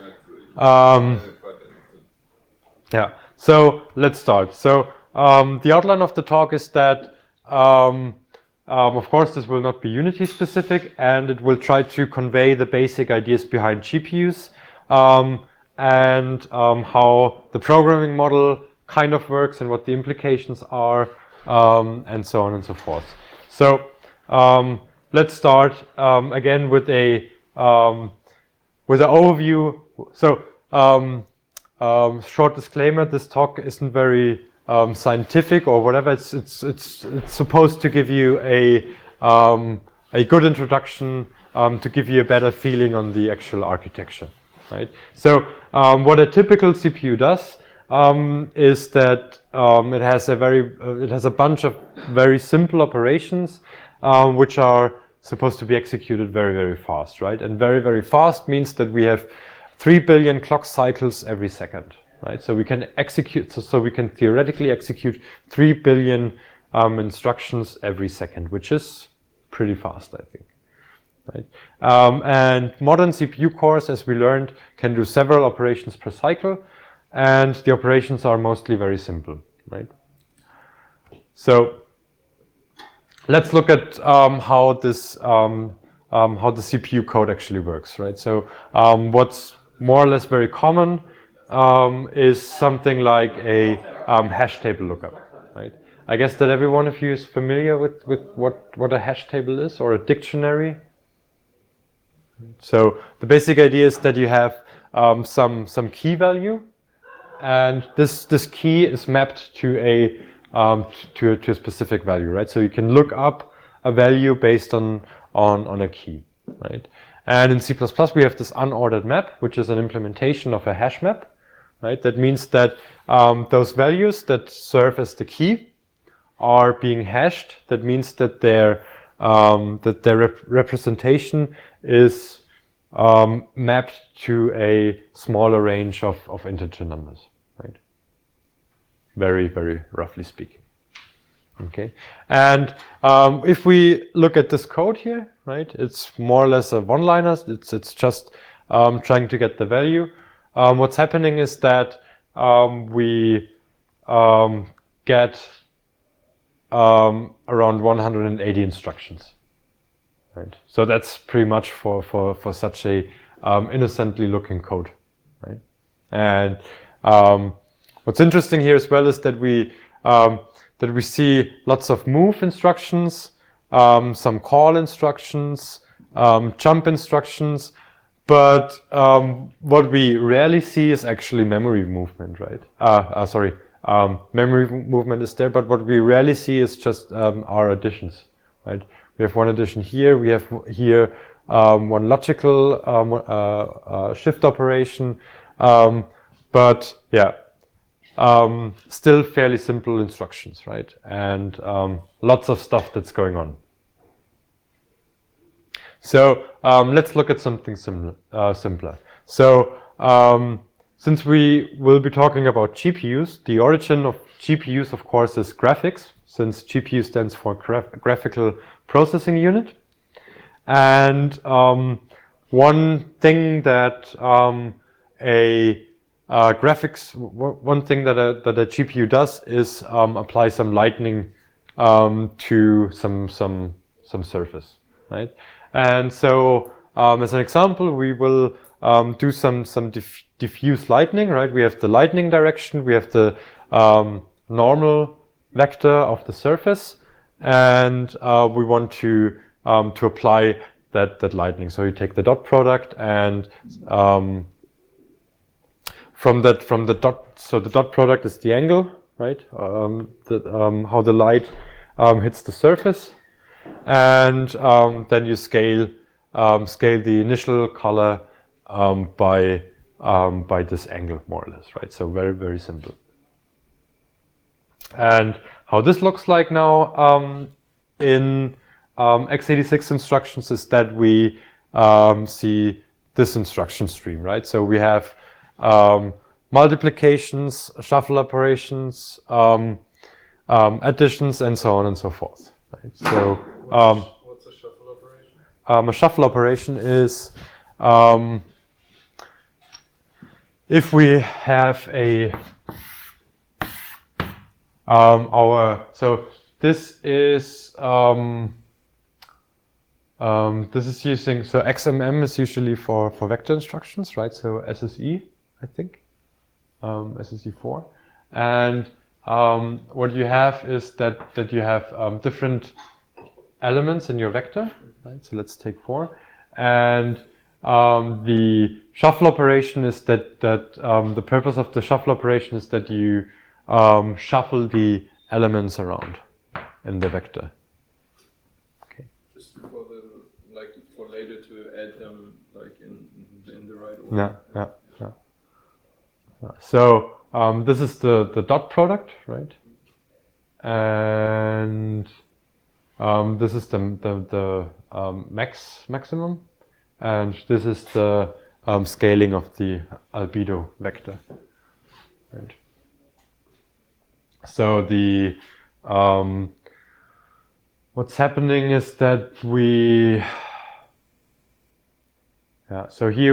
Yeah. So let's start. So the outline of the talk is that of course this will not be Unity specific, and it will try to convey the basic ideas behind GPUs. And how the programming model kind of works and what the implications are, and so on and so forth. So let's start again with an overview. So short disclaimer: this talk isn't very scientific or whatever. It's supposed to give you a good introduction to give you a better feeling on the actual architecture. Right. So what a typical CPU does is that it has a bunch of very simple operations which are supposed to be executed very, very fast, right? And very, very fast means that we have 3 billion clock cycles every second, right? So we can execute, so we can theoretically execute 3 billion instructions every second, which is pretty fast, I think. Right. And modern CPU cores, as we learned, can do several operations per cycle, and the operations are mostly very simple, right? So let's look at how the CPU code actually works, right? So what's more or less very common is something like a hash table lookup, right? I guess that every one of you is familiar with what a hash table is, or a dictionary. So the basic idea is that you have some key value, and this key is mapped to a specific value, right? So you can look up a value based on a key, right? And in C++ we have this unordered map, which is an implementation of a hash map, right? That means that those values that serve as the key are being hashed. That means that their representation is mapped to a smaller range of integer numbers, right? Very, very roughly speaking. Okay, and if we look at this code here, right, it's more or less a one-liner. It's just trying to get the value. What's happening is that we get around 180 instructions. Right. So that's pretty much for such a innocently looking code, right? And what's interesting here as well is that we see lots of move instructions, some call instructions, jump instructions, but what we rarely see is actually memory movement, right? Memory movement is there, but what we rarely see is just our additions, right? We have one addition here. We have here one logical shift operation, but yeah, still fairly simple instructions, right? And lots of stuff that's going on. So let's look at something simpler. So since we will be talking about GPUs, the origin of GPUs, of course, is graphics, since GPU stands for graphical processing unit. And one thing that a GPU does is apply some lightning to some surface, right? And so as an example, we will do some diffuse lightning, right? We have the lightning direction, we have the normal vector of the surface, and we want to apply that lightning. So you take the dot product, and from the dot, so the dot product is the angle, right? How the light hits the surface, and then you scale the initial color by this angle, more or less, right? So very, very simple. And how this looks like now in x86 instructions is that we see this instruction stream, right? So we have multiplications, shuffle operations, additions, and so on and so forth. Right? So what's a shuffle operation? A shuffle operation is if we have a so this is using, so XMM is usually for vector instructions, right? So SSE, I think, SSE4, and what you have is that you have different elements in your vector, right? So let's take 4, and the shuffle operation is that the purpose of the shuffle operation is that you shuffle the elements around in the vector. Okay. Just for for later to add them in the right order. Yeah. So this is the dot product, right? And this is the maximum, and this is the scaling of the albedo vector, right? So the what's happening is that so here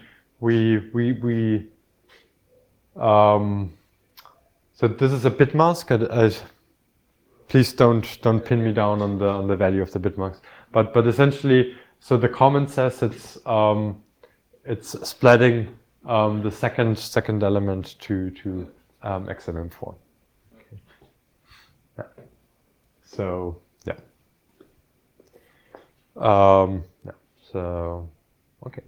so this is a bit mask. Please don't pin me down on the value of the bit marks. But essentially, so the comment says it's splitting the second element to XMM4. Okay. Yeah. So yeah. Yeah. So okay.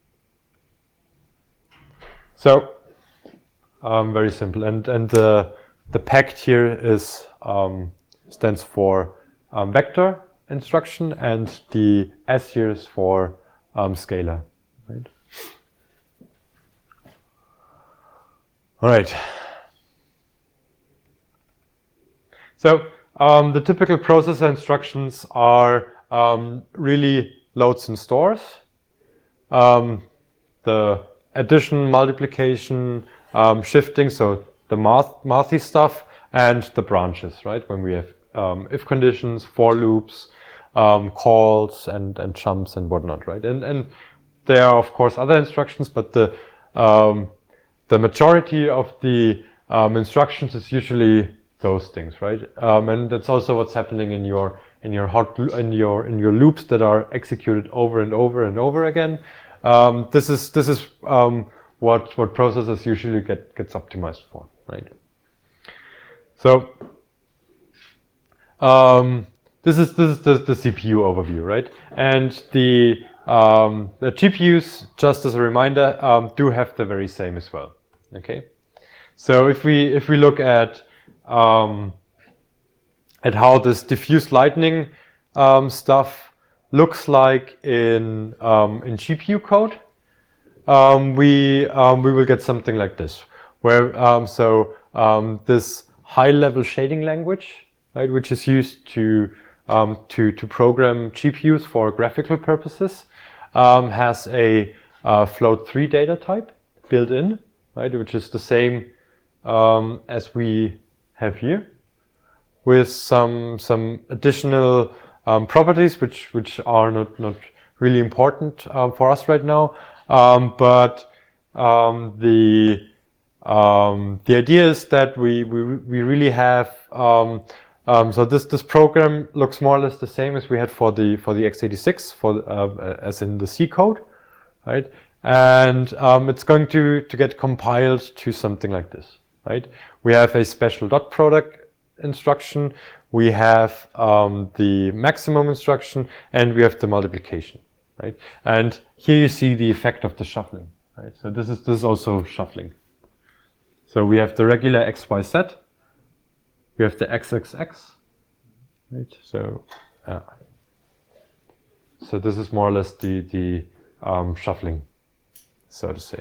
So very simple, and the pact here is stands for vector instruction, and the S here is for scalar, right? All right. So the typical processor instructions are really loads and stores. The addition, multiplication, shifting, so the mathy stuff, and the branches, right? When we have if conditions, for loops, calls, and jumps and whatnot, right? And there are of course other instructions, but the majority of the instructions is usually those things, right? And that's also what's happening in your loops that are executed over and over and over again. This is what processors usually gets optimized for, right? So this is the CPU overview, right? And the GPUs, just as a reminder, do have the very same as well. Okay, so if we look at how this diffuse lightning stuff looks like in GPU code, we will get something like this, where this high-level shading language, right, which is used to program GPUs for graphical purposes, has a float3 data type built in, right, which is the same as we have here, with some additional properties which are not really important for us right now. But the idea is that we really have so this program looks more or less the same as we had for the x86 as in the C code, right? And it's going to get compiled to something like this, right? We have a special dot product instruction, we have the maximum instruction, and we have the multiplication, right? And here you see the effect of the shuffling, right? So this is also shuffling. So we have the regular X, Y, Z we have the XXX, right? So, so this is more or less the shuffling, so to say.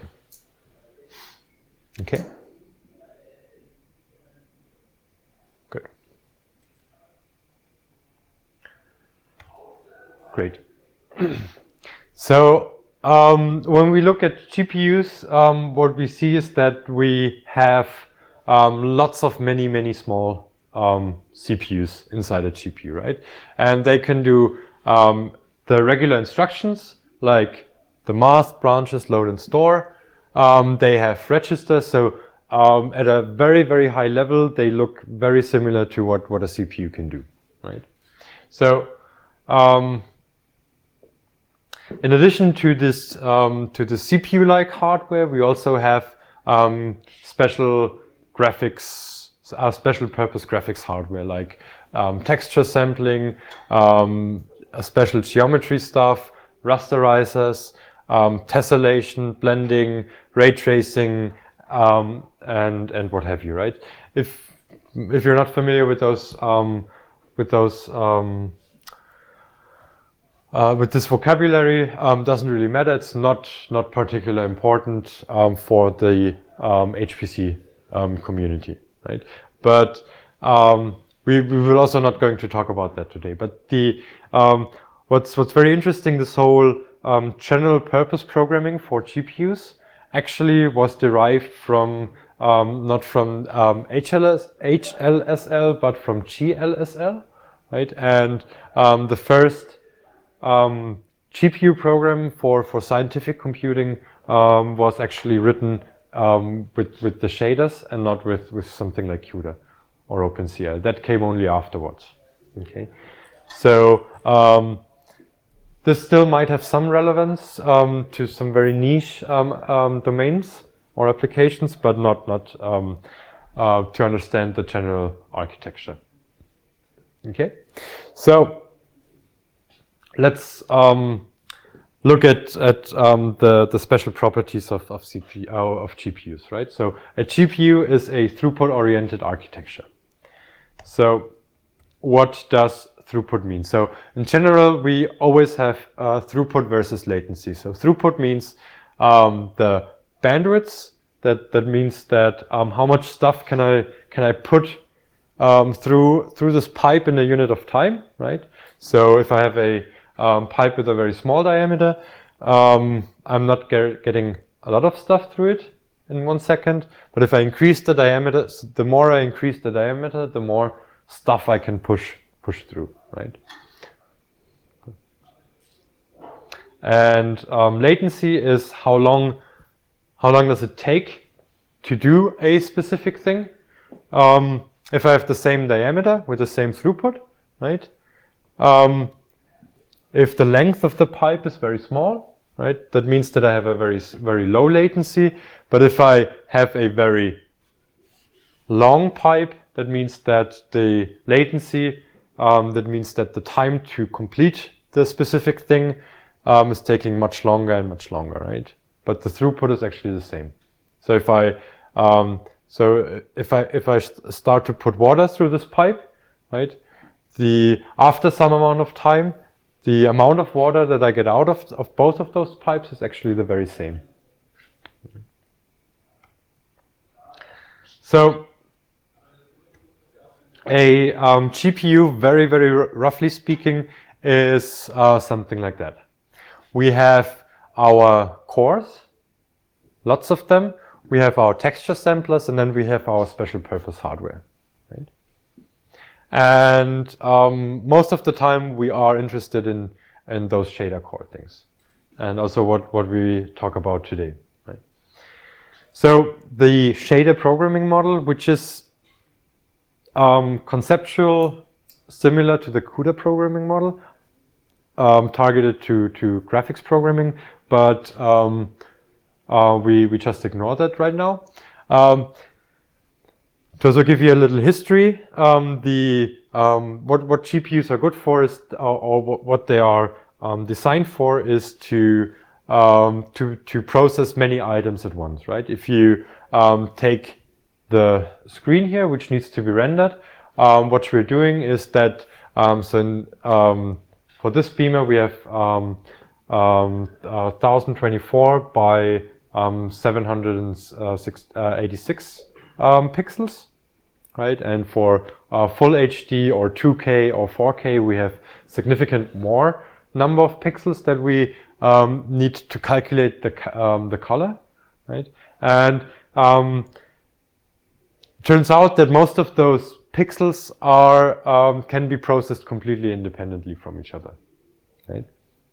Okay. Good. Great. So when we look at GPUs, what we see is that we have lots of many small CPUs inside a GPU, right? And they can do the regular instructions like the mask, branches, load and store. They have registers, so at a very high level, they look very similar to what a CPU can do, right? So in addition to this, to the CPU-like hardware, we also have special graphics, special purpose graphics hardware like texture sampling, special geometry stuff, rasterizers, tessellation, blending, ray tracing, and what have you, right? If you're not familiar with those with this vocabulary, doesn't really matter. It's not particularly important for the HPC community, right? But we will also not going to talk about that today. But the what's very interesting, this whole general purpose programming for GPUs actually was derived from not from HLSL but from GLSL, right? And the first GPU program for scientific computing was actually written with the shaders and not with something like CUDA or OpenCL. That came only afterwards. Okay, so this still might have some relevance to some very niche domains or applications, but not to understand the general architecture. Okay, so let's look at the special properties of GPUs, right? So a GPU is a throughput-oriented architecture. So what does throughput mean? So in general, we always have throughput versus latency. So throughput means the bandwidths. That means that how much stuff can I put through this pipe in a unit of time, right? So if I have a pipe with a very small diameter, I'm not getting a lot of stuff through it in 1 second. But if I increase the diameter, the more I increase the diameter, the more stuff I can push through, right? And latency is how long does it take to do a specific thing? If I have the same diameter with the same throughput, right? If the length of the pipe is very small, right, that means that I have a very low latency. But if I have a very long pipe, that means that the latency, that means that the time to complete the specific thing is taking much longer and much longer, right? But the throughput is actually the same. So if I start to put water through this pipe, right, after some amount of time, the amount of water that I get out of both of those pipes is actually the very same. So a GPU, very roughly speaking, is something like that. We have our cores, lots of them. We have our texture samplers, and then we have our special purpose hardware, right? And most of the time we are interested in those shader core things, and also what we talk about today, right? So the shader programming model, which is conceptual, similar to the CUDA programming model, targeted to graphics programming, but we just ignore that right now. To also give you a little history, what GPUs are good for is, or what they are designed for, is to process many items at once, right? If you take the screen here, which needs to be rendered, what we're doing is that for this beamer we have 1024 by 786 pixels, right? And for full HD or 2K or 4K, we have significant more number of pixels that we need to calculate the color, right? And turns out that most of those pixels are can be processed completely independently from each other, right?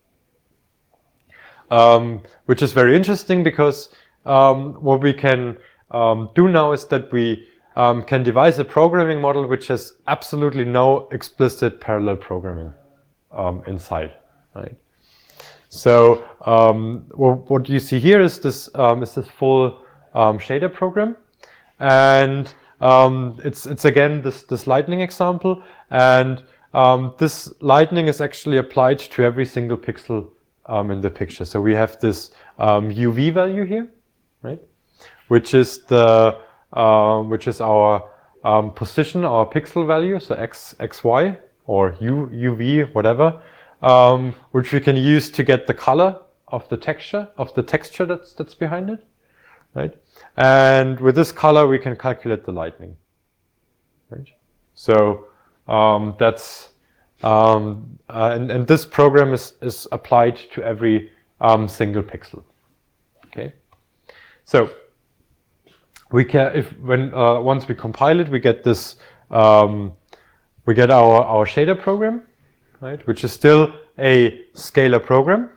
Which is very interesting because what we can do now is that we can devise a programming model which has absolutely no explicit parallel programming inside, right? So what you see here is this full shader program, and it's again this lightning example, and this lightning is actually applied to every single pixel in the picture. So we have this UV value here, right, which is our position, our pixel value, so x, y, or UV, whatever, which we can use to get the color of the texture that's behind it, right? And with this color, we can calculate the lightning, right? So that's and this program is applied to every single pixel. Okay, so we can once we compile it, we get this we get our shader program, right, which is still a scalar program,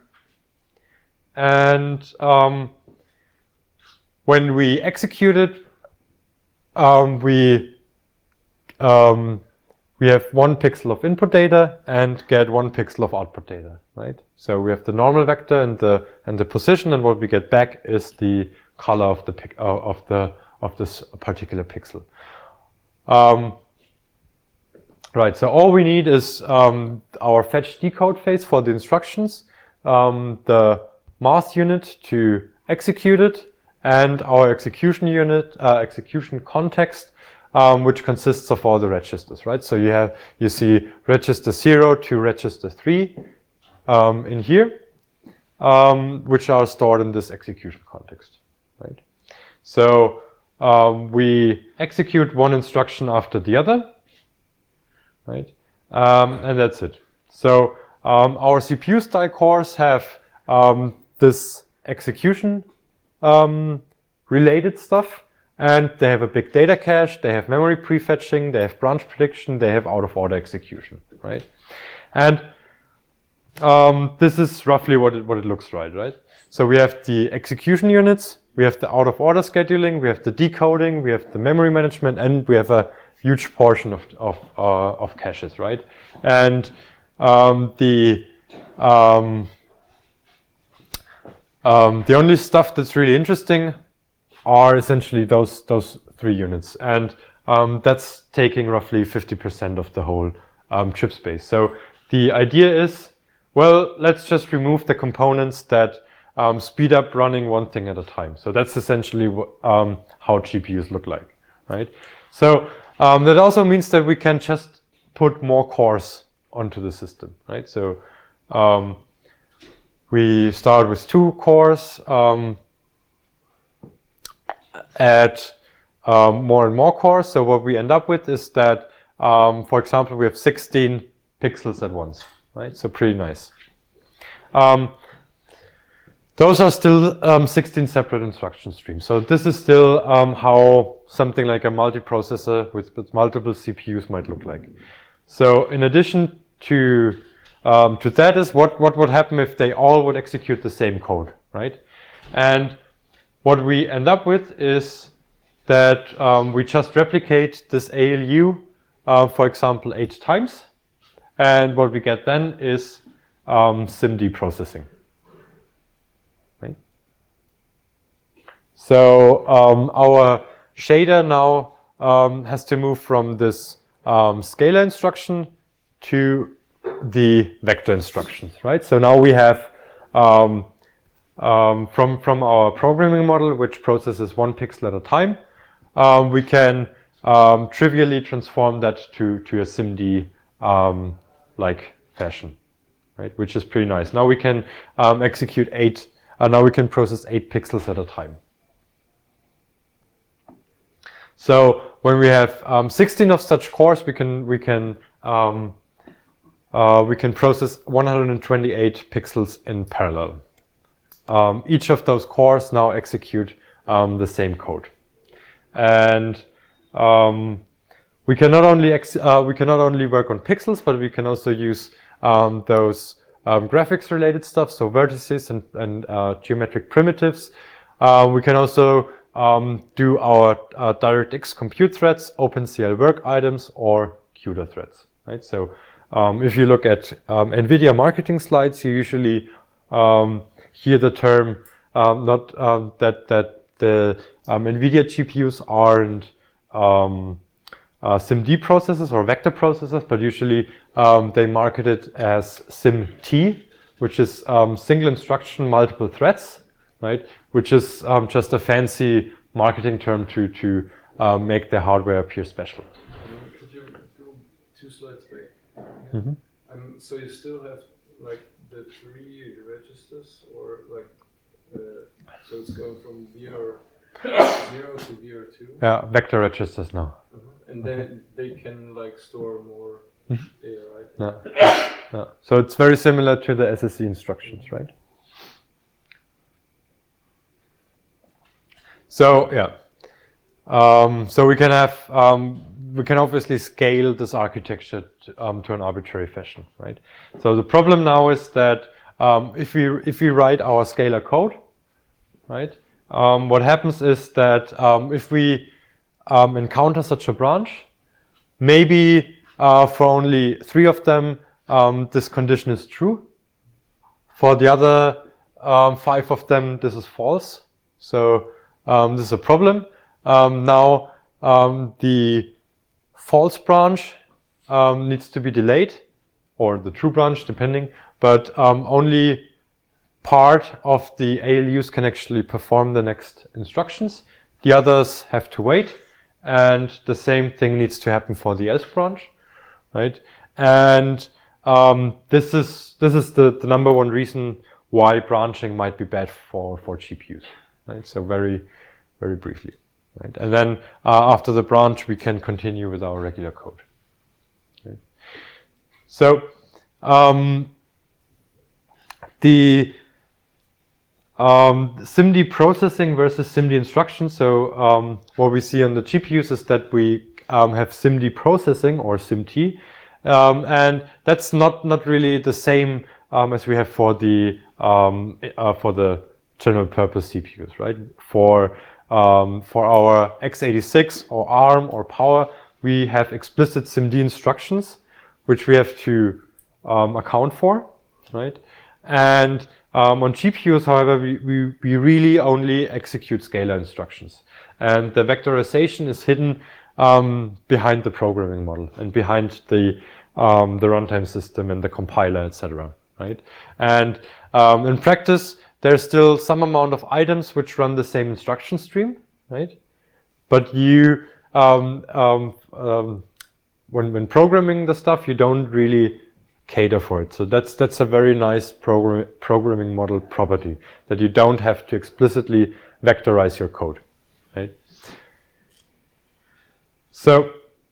and when we execute it, we have 1 pixel of input data and get 1 pixel of output data, right? So we have the normal vector and the position, and what we get back is the color of this particular pixel. Right. So all we need is our fetch decode phase for the instructions, the math unit to execute it, and our execution unit, execution context, which consists of all the registers, right? So you see register 0 to register 3 in here, which are stored in this execution context, right? So we execute one instruction after the other, right? And that's it. So our CPU style cores have this execution related stuff, and they have a big data cache, they have memory prefetching, they have branch prediction, they have out of order execution, right? And this is roughly what it looks like, right? So we have the execution units, we have the out of order scheduling, we have the decoding, we have the memory management, and we have a huge portion of caches, right? And the only stuff that's really interesting are essentially those 3 units, and that's taking roughly 50% of the whole chip space. So the idea is, well, let's just remove the components that speed up running one thing at a time. So that's essentially how GPUs look like, right? So that also means that we can just put more cores onto the system, right? So we start with 2 cores, add more and more cores. So what we end up with is that, for example, we have 16 pixels at once, right? So pretty nice. Those are still 16 separate instruction streams. So this is still how something like a multiprocessor with multiple CPUs might look like. So in addition to that is what would happen if they all would execute the same code, right? And what we end up with is that we just replicate this ALU, for example, 8 times. And what we get then is SIMD processing. Right? So our shader now has to move from this scalar instruction to the vector instructions, right? So now we have from our programming model, which processes 1 pixel at a time, we can trivially transform that to a SIMD like fashion, right? Which is pretty nice. Now we can execute now we can process 8 pixels at a time. So when we have 16 of such cores, we can process 128 pixels in parallel. Each of those cores now execute the same code, and we can not only work on pixels, but we can also use those graphics related stuff, so vertices and geometric primitives. We can also do our DirectX compute threads, OpenCL work items, or CUDA threads, right? So if you look at NVIDIA marketing slides, you usually hear the term that the NVIDIA GPUs aren't SIMD processors or vector processors, but usually they market it as SIMT, which is single instruction, multiple threads, right? Which is just a fancy marketing term to make the hardware appear special. Could you go 2 slides back? Mm-hmm. So you still have like the 3 registers, or like so it's going from VR0 to VR2. Yeah, vector registers now. And then they can like store more data, right? Yeah. So it's very similar to the SSE instructions, right? So yeah, so we can obviously scale this architecture to an arbitrary fashion, right? So the problem now is that if we write our scalar code, right? What happens is that if we encounter such a branch, maybe for only 3 of them this condition is true. For the other 5 of them, this is false. So this is a problem. Now the false branch needs to be delayed, or the true branch, depending, but only part of the ALUs can actually perform the next instructions. The others have to wait, and the same thing needs to happen for the else branch, right? And this is the number one reason why branching might be bad for GPUs, right? So very briefly, right? And then after the branch, we can continue with our regular code. Okay. So the SIMD processing versus SIMD instructions. So what we see on the GPUs is that we have SIMD processing, or SIMT, and that's not really the same as we have for the general purpose CPUs, right? For our x86 or ARM or Power, we have explicit SIMD instructions, which we have to account for, right? And on GPUs, however, we really only execute scalar instructions, and the vectorization is hidden behind the programming model and behind the runtime system and the compiler, etc. Right? And in practice, there's still some amount of items which run the same instruction stream, right? But you, when programming the stuff, you don't really cater for it. So that's a very nice programming model property, that you don't have to explicitly vectorize your code, right? So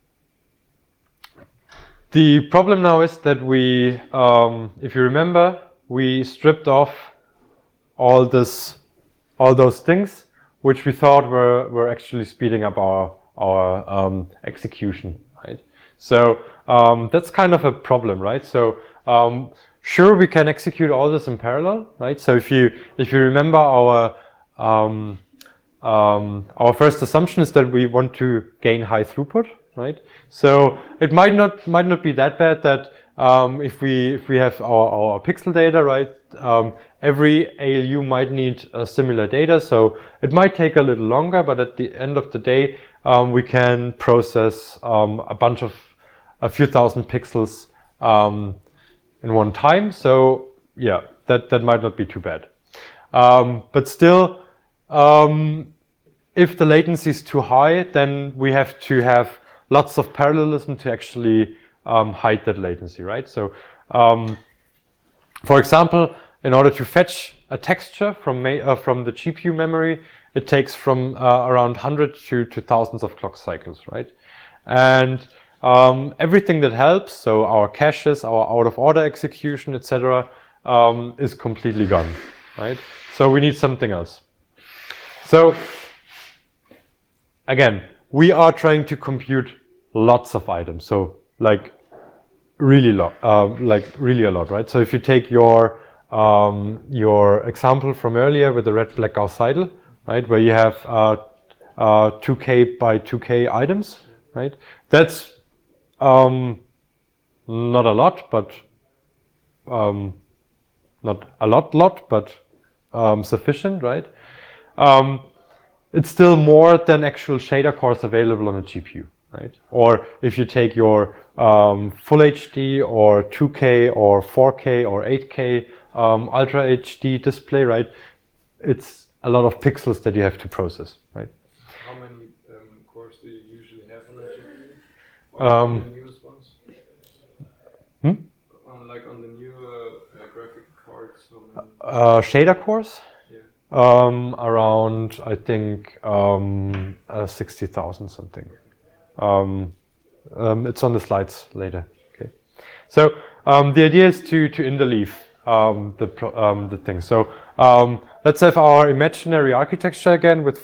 the problem now is that we, if you remember, we stripped off all those things which we thought were actually speeding up our execution, right? So that's kind of a problem, right? So sure, we can execute all this in parallel, right? So if you remember, our first assumption is that we want to gain high throughput, right? So it might not be that bad that if we have our pixel data, right? Every ALU might need similar data, so it might take a little longer, but at the end of the day, we can process a few thousand pixels in one time. So yeah, that might not be too bad. But still, if the latency is too high, then we have to have lots of parallelism to actually hide that latency, right? So, for example, in order to fetch a texture from the GPU memory, it takes from around 100 to thousands of clock cycles, right? And everything that helps, so our caches, our out-of-order execution, etc., is completely gone, right? So we need something else. So again, we are trying to compute lots of items, so like really a lot, right? So if you take your example from earlier with the red-black Gauss Seidel, right, where you have 2K by 2K items, right? That's not a lot, but not a lot, but sufficient, right? It's still more than actual shader cores available on a GPU, right? Or if you take your full HD or 2K or 4K or 8K Ultra HD display, right? It's a lot of pixels that you have to process, right? How many cores do you usually have on a GPU? Um, On the newest ones? On the new graphic cards? Shader cores? Yeah. Around, I think, 60,000 something. It's on the slides later. Okay. So the idea is to interleave the thing. So let's have our imaginary architecture again with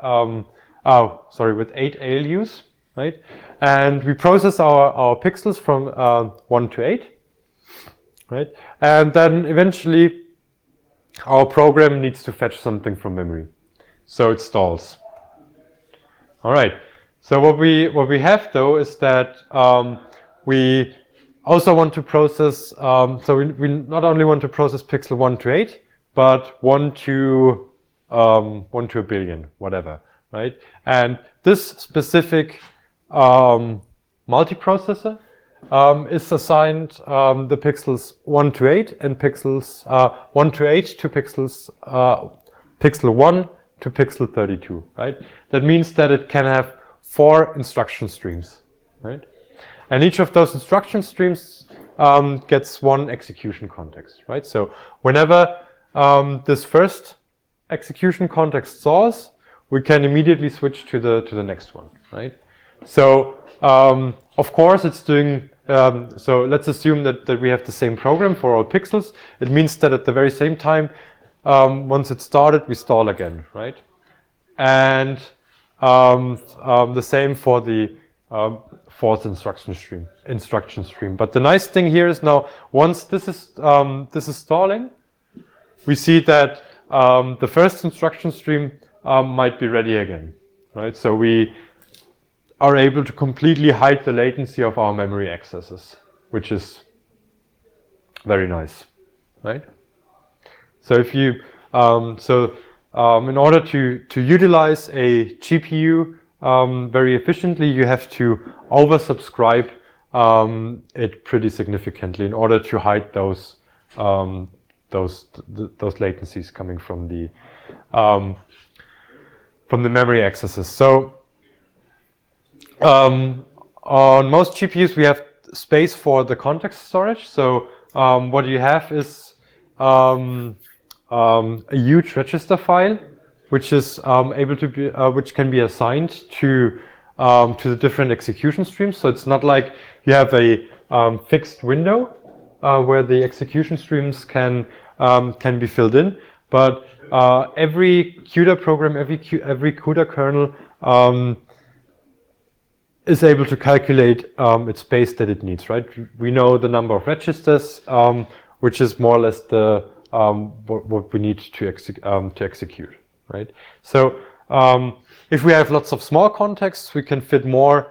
with 8 ALUs, right? And we process our pixels from 1 to 8, right? And then eventually our program needs to fetch something from memory. So it stalls. All right. So what we have though is that we also want to process. So we not only want to process pixel 1 to 8, but 1 to a billion, whatever, right? And this specific multiprocessor is assigned the pixels 1 to 8 and pixels 1 to 8 to pixels pixel 1 to pixel 32, right? That means that it can have 4 instruction streams, right? And each of those instruction streams gets 1 execution context, right? So whenever this first execution context stalls, we can immediately switch to the next one, right? So of course it's doing. So let's assume that we have the same program for all pixels. It means that at the very same time, once it's started, we stall again, right? And the same for the fourth instruction stream. But the nice thing here is now once this is stalling, we see that the first instruction stream might be ready again, right? So we are able to completely hide the latency of our memory accesses, which is very nice, right? So if you in order to utilize a GPU very efficiently, you have to oversubscribe it pretty significantly in order to hide those latencies coming from the memory accesses. So on most GPUs, we have space for the context storage. So what you have is a huge register file, which is able to be, which can be assigned to the different execution streams. So it's not like you have a fixed window where the execution streams can be filled in, but every CUDA program, every CUDA kernel is able to calculate its space that it needs, right? We know the number of registers, which is more or less the what we need to execute, right? So if we have lots of small contexts, we can fit more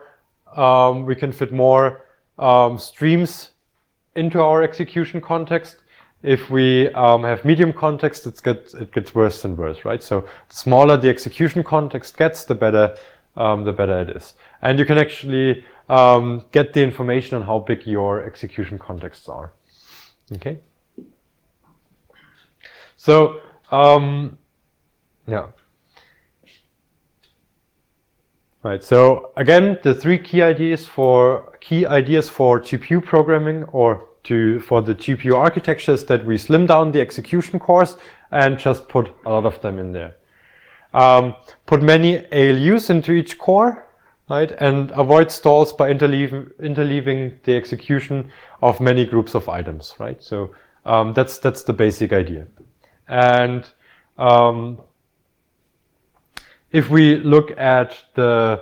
streams into our execution context. If we have medium context, it gets worse and worse, right? So the smaller the execution context gets, the better it is. And you can actually get the information on how big your execution contexts are. Okay. So yeah. Right. So again, the three key ideas for GPU programming or for the GPU architectures that we slim down the execution cores and just put a lot of them in there. Put many ALUs into each core, right, and avoid stalls by interleaving the execution of many groups of items, right? So that's the basic idea. And if we look at the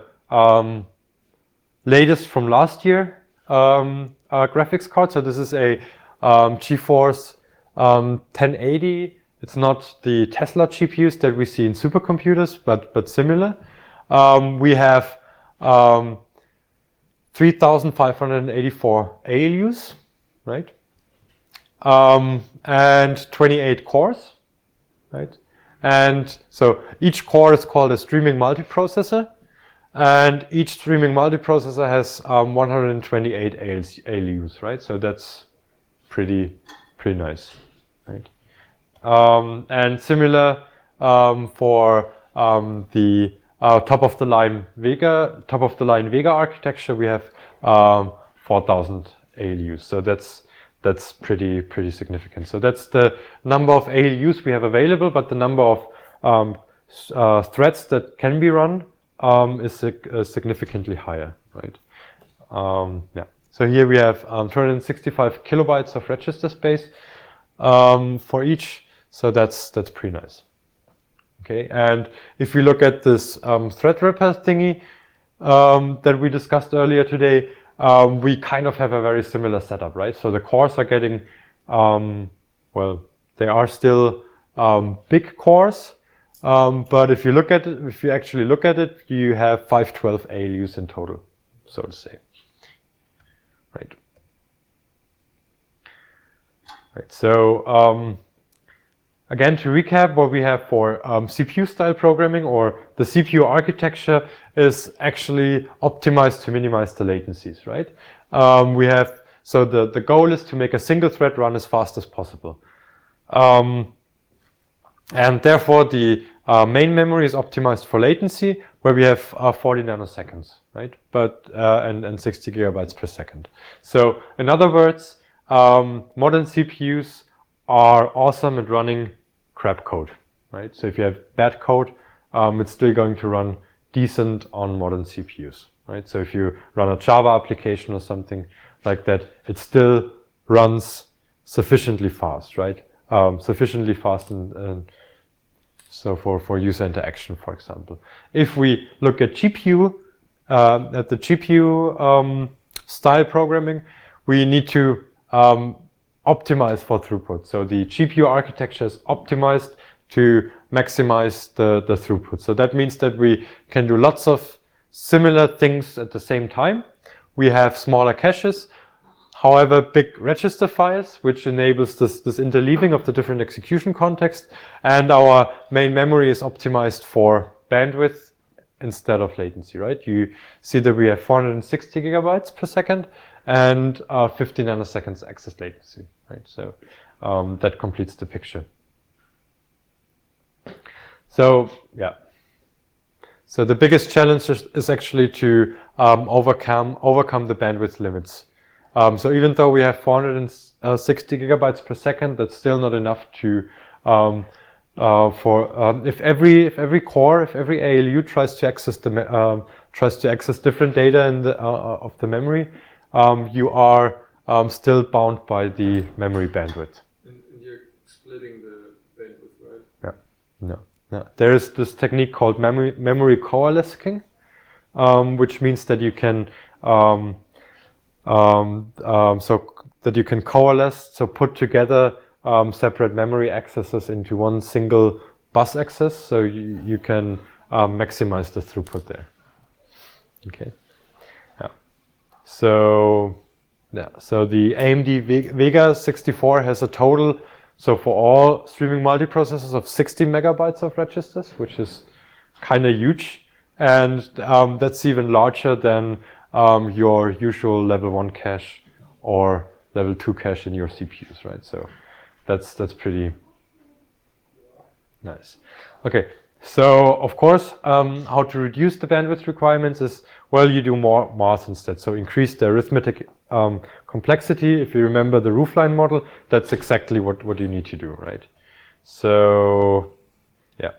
latest from last year graphics card, so this is a GeForce 1080. It's not the Tesla GPUs that we see in supercomputers, but similar. We have 3,584 ALUs, right? And 28 cores, right? And so each core is called a streaming multiprocessor, and each streaming multiprocessor has 128 ALUs, right? So that's pretty nice, right? And similar for the top of the line Vega architecture, we have 4,000 ALUs. So that's pretty significant. So that's the number of ALUs we have available, but the number of threads that can be run is significantly higher, right? Yeah. So here we have 265 kilobytes of register space for each. So that's pretty nice. Okay, and if we look at this Threadripper thingy that we discussed earlier today, we kind of have a very similar setup, right? So the cores are getting, well, they are still big cores, but if you actually look at it, you have 512 ALUs in total, so to say, right? Right. So again, to recap, what we have for CPU-style programming or the CPU architecture is actually optimized to minimize the latencies, right? So the goal is to make a single thread run as fast as possible. And therefore, the main memory is optimized for latency, where we have 40 nanoseconds, right? But and 60 gigabytes per second. So in other words, modern CPUs are awesome at running crap code, right? So if you have bad code, it's still going to run decent on modern CPUs, right? So if you run a Java application or something like that, it still runs sufficiently fast, right? Sufficiently fast and so for user interaction, for example. If we look at GPU, at the GPU style programming, we need to optimize for throughput. So the GPU architecture is optimized to maximize the throughput. So that means that we can do lots of similar things at the same time. We have smaller caches, however, big register files, which enables this interleaving of the different execution contexts. And our main memory is optimized for bandwidth instead of latency, right? You see that we have 460 gigabytes per second and 50 nanoseconds access latency, right? So that completes the picture. So yeah. So the biggest challenge is actually to overcome the bandwidth limits. So even though we have 460 gigabytes per second, that's still not enough to if every core, if every ALU tries to access different data in the of the memory, you are still bound by the memory bandwidth. And you're splitting the bandwidth, right? Yeah. No. There is this technique called memory coalescing, which means that you can coalesce, so put together separate memory accesses into one single bus access, so you can maximize the throughput there. Okay. Yeah. So the AMD Vega 64 has a total, so for all streaming multiprocessors, of 60 megabytes of registers, which is kind of huge, and that's even larger than your usual level 1 cache or level 2 cache in your CPUs, right? So that's pretty nice. Okay, So of course, how to reduce the bandwidth requirements is, well, you do more math instead. So increase the arithmetic complexity. If you remember the roofline model, that's exactly what you need to do, right? So yeah.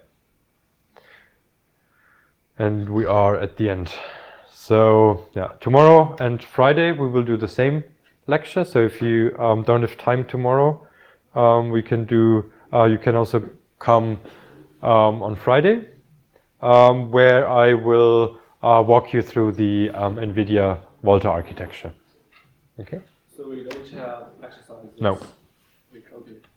And we are at the end. So yeah, tomorrow and Friday we will do the same lecture. So if you don't have time tomorrow, we can do. You can also come on Friday, where I will walk you through the NVIDIA Volta architecture. Okay? So we don't have exercises. No. Okay.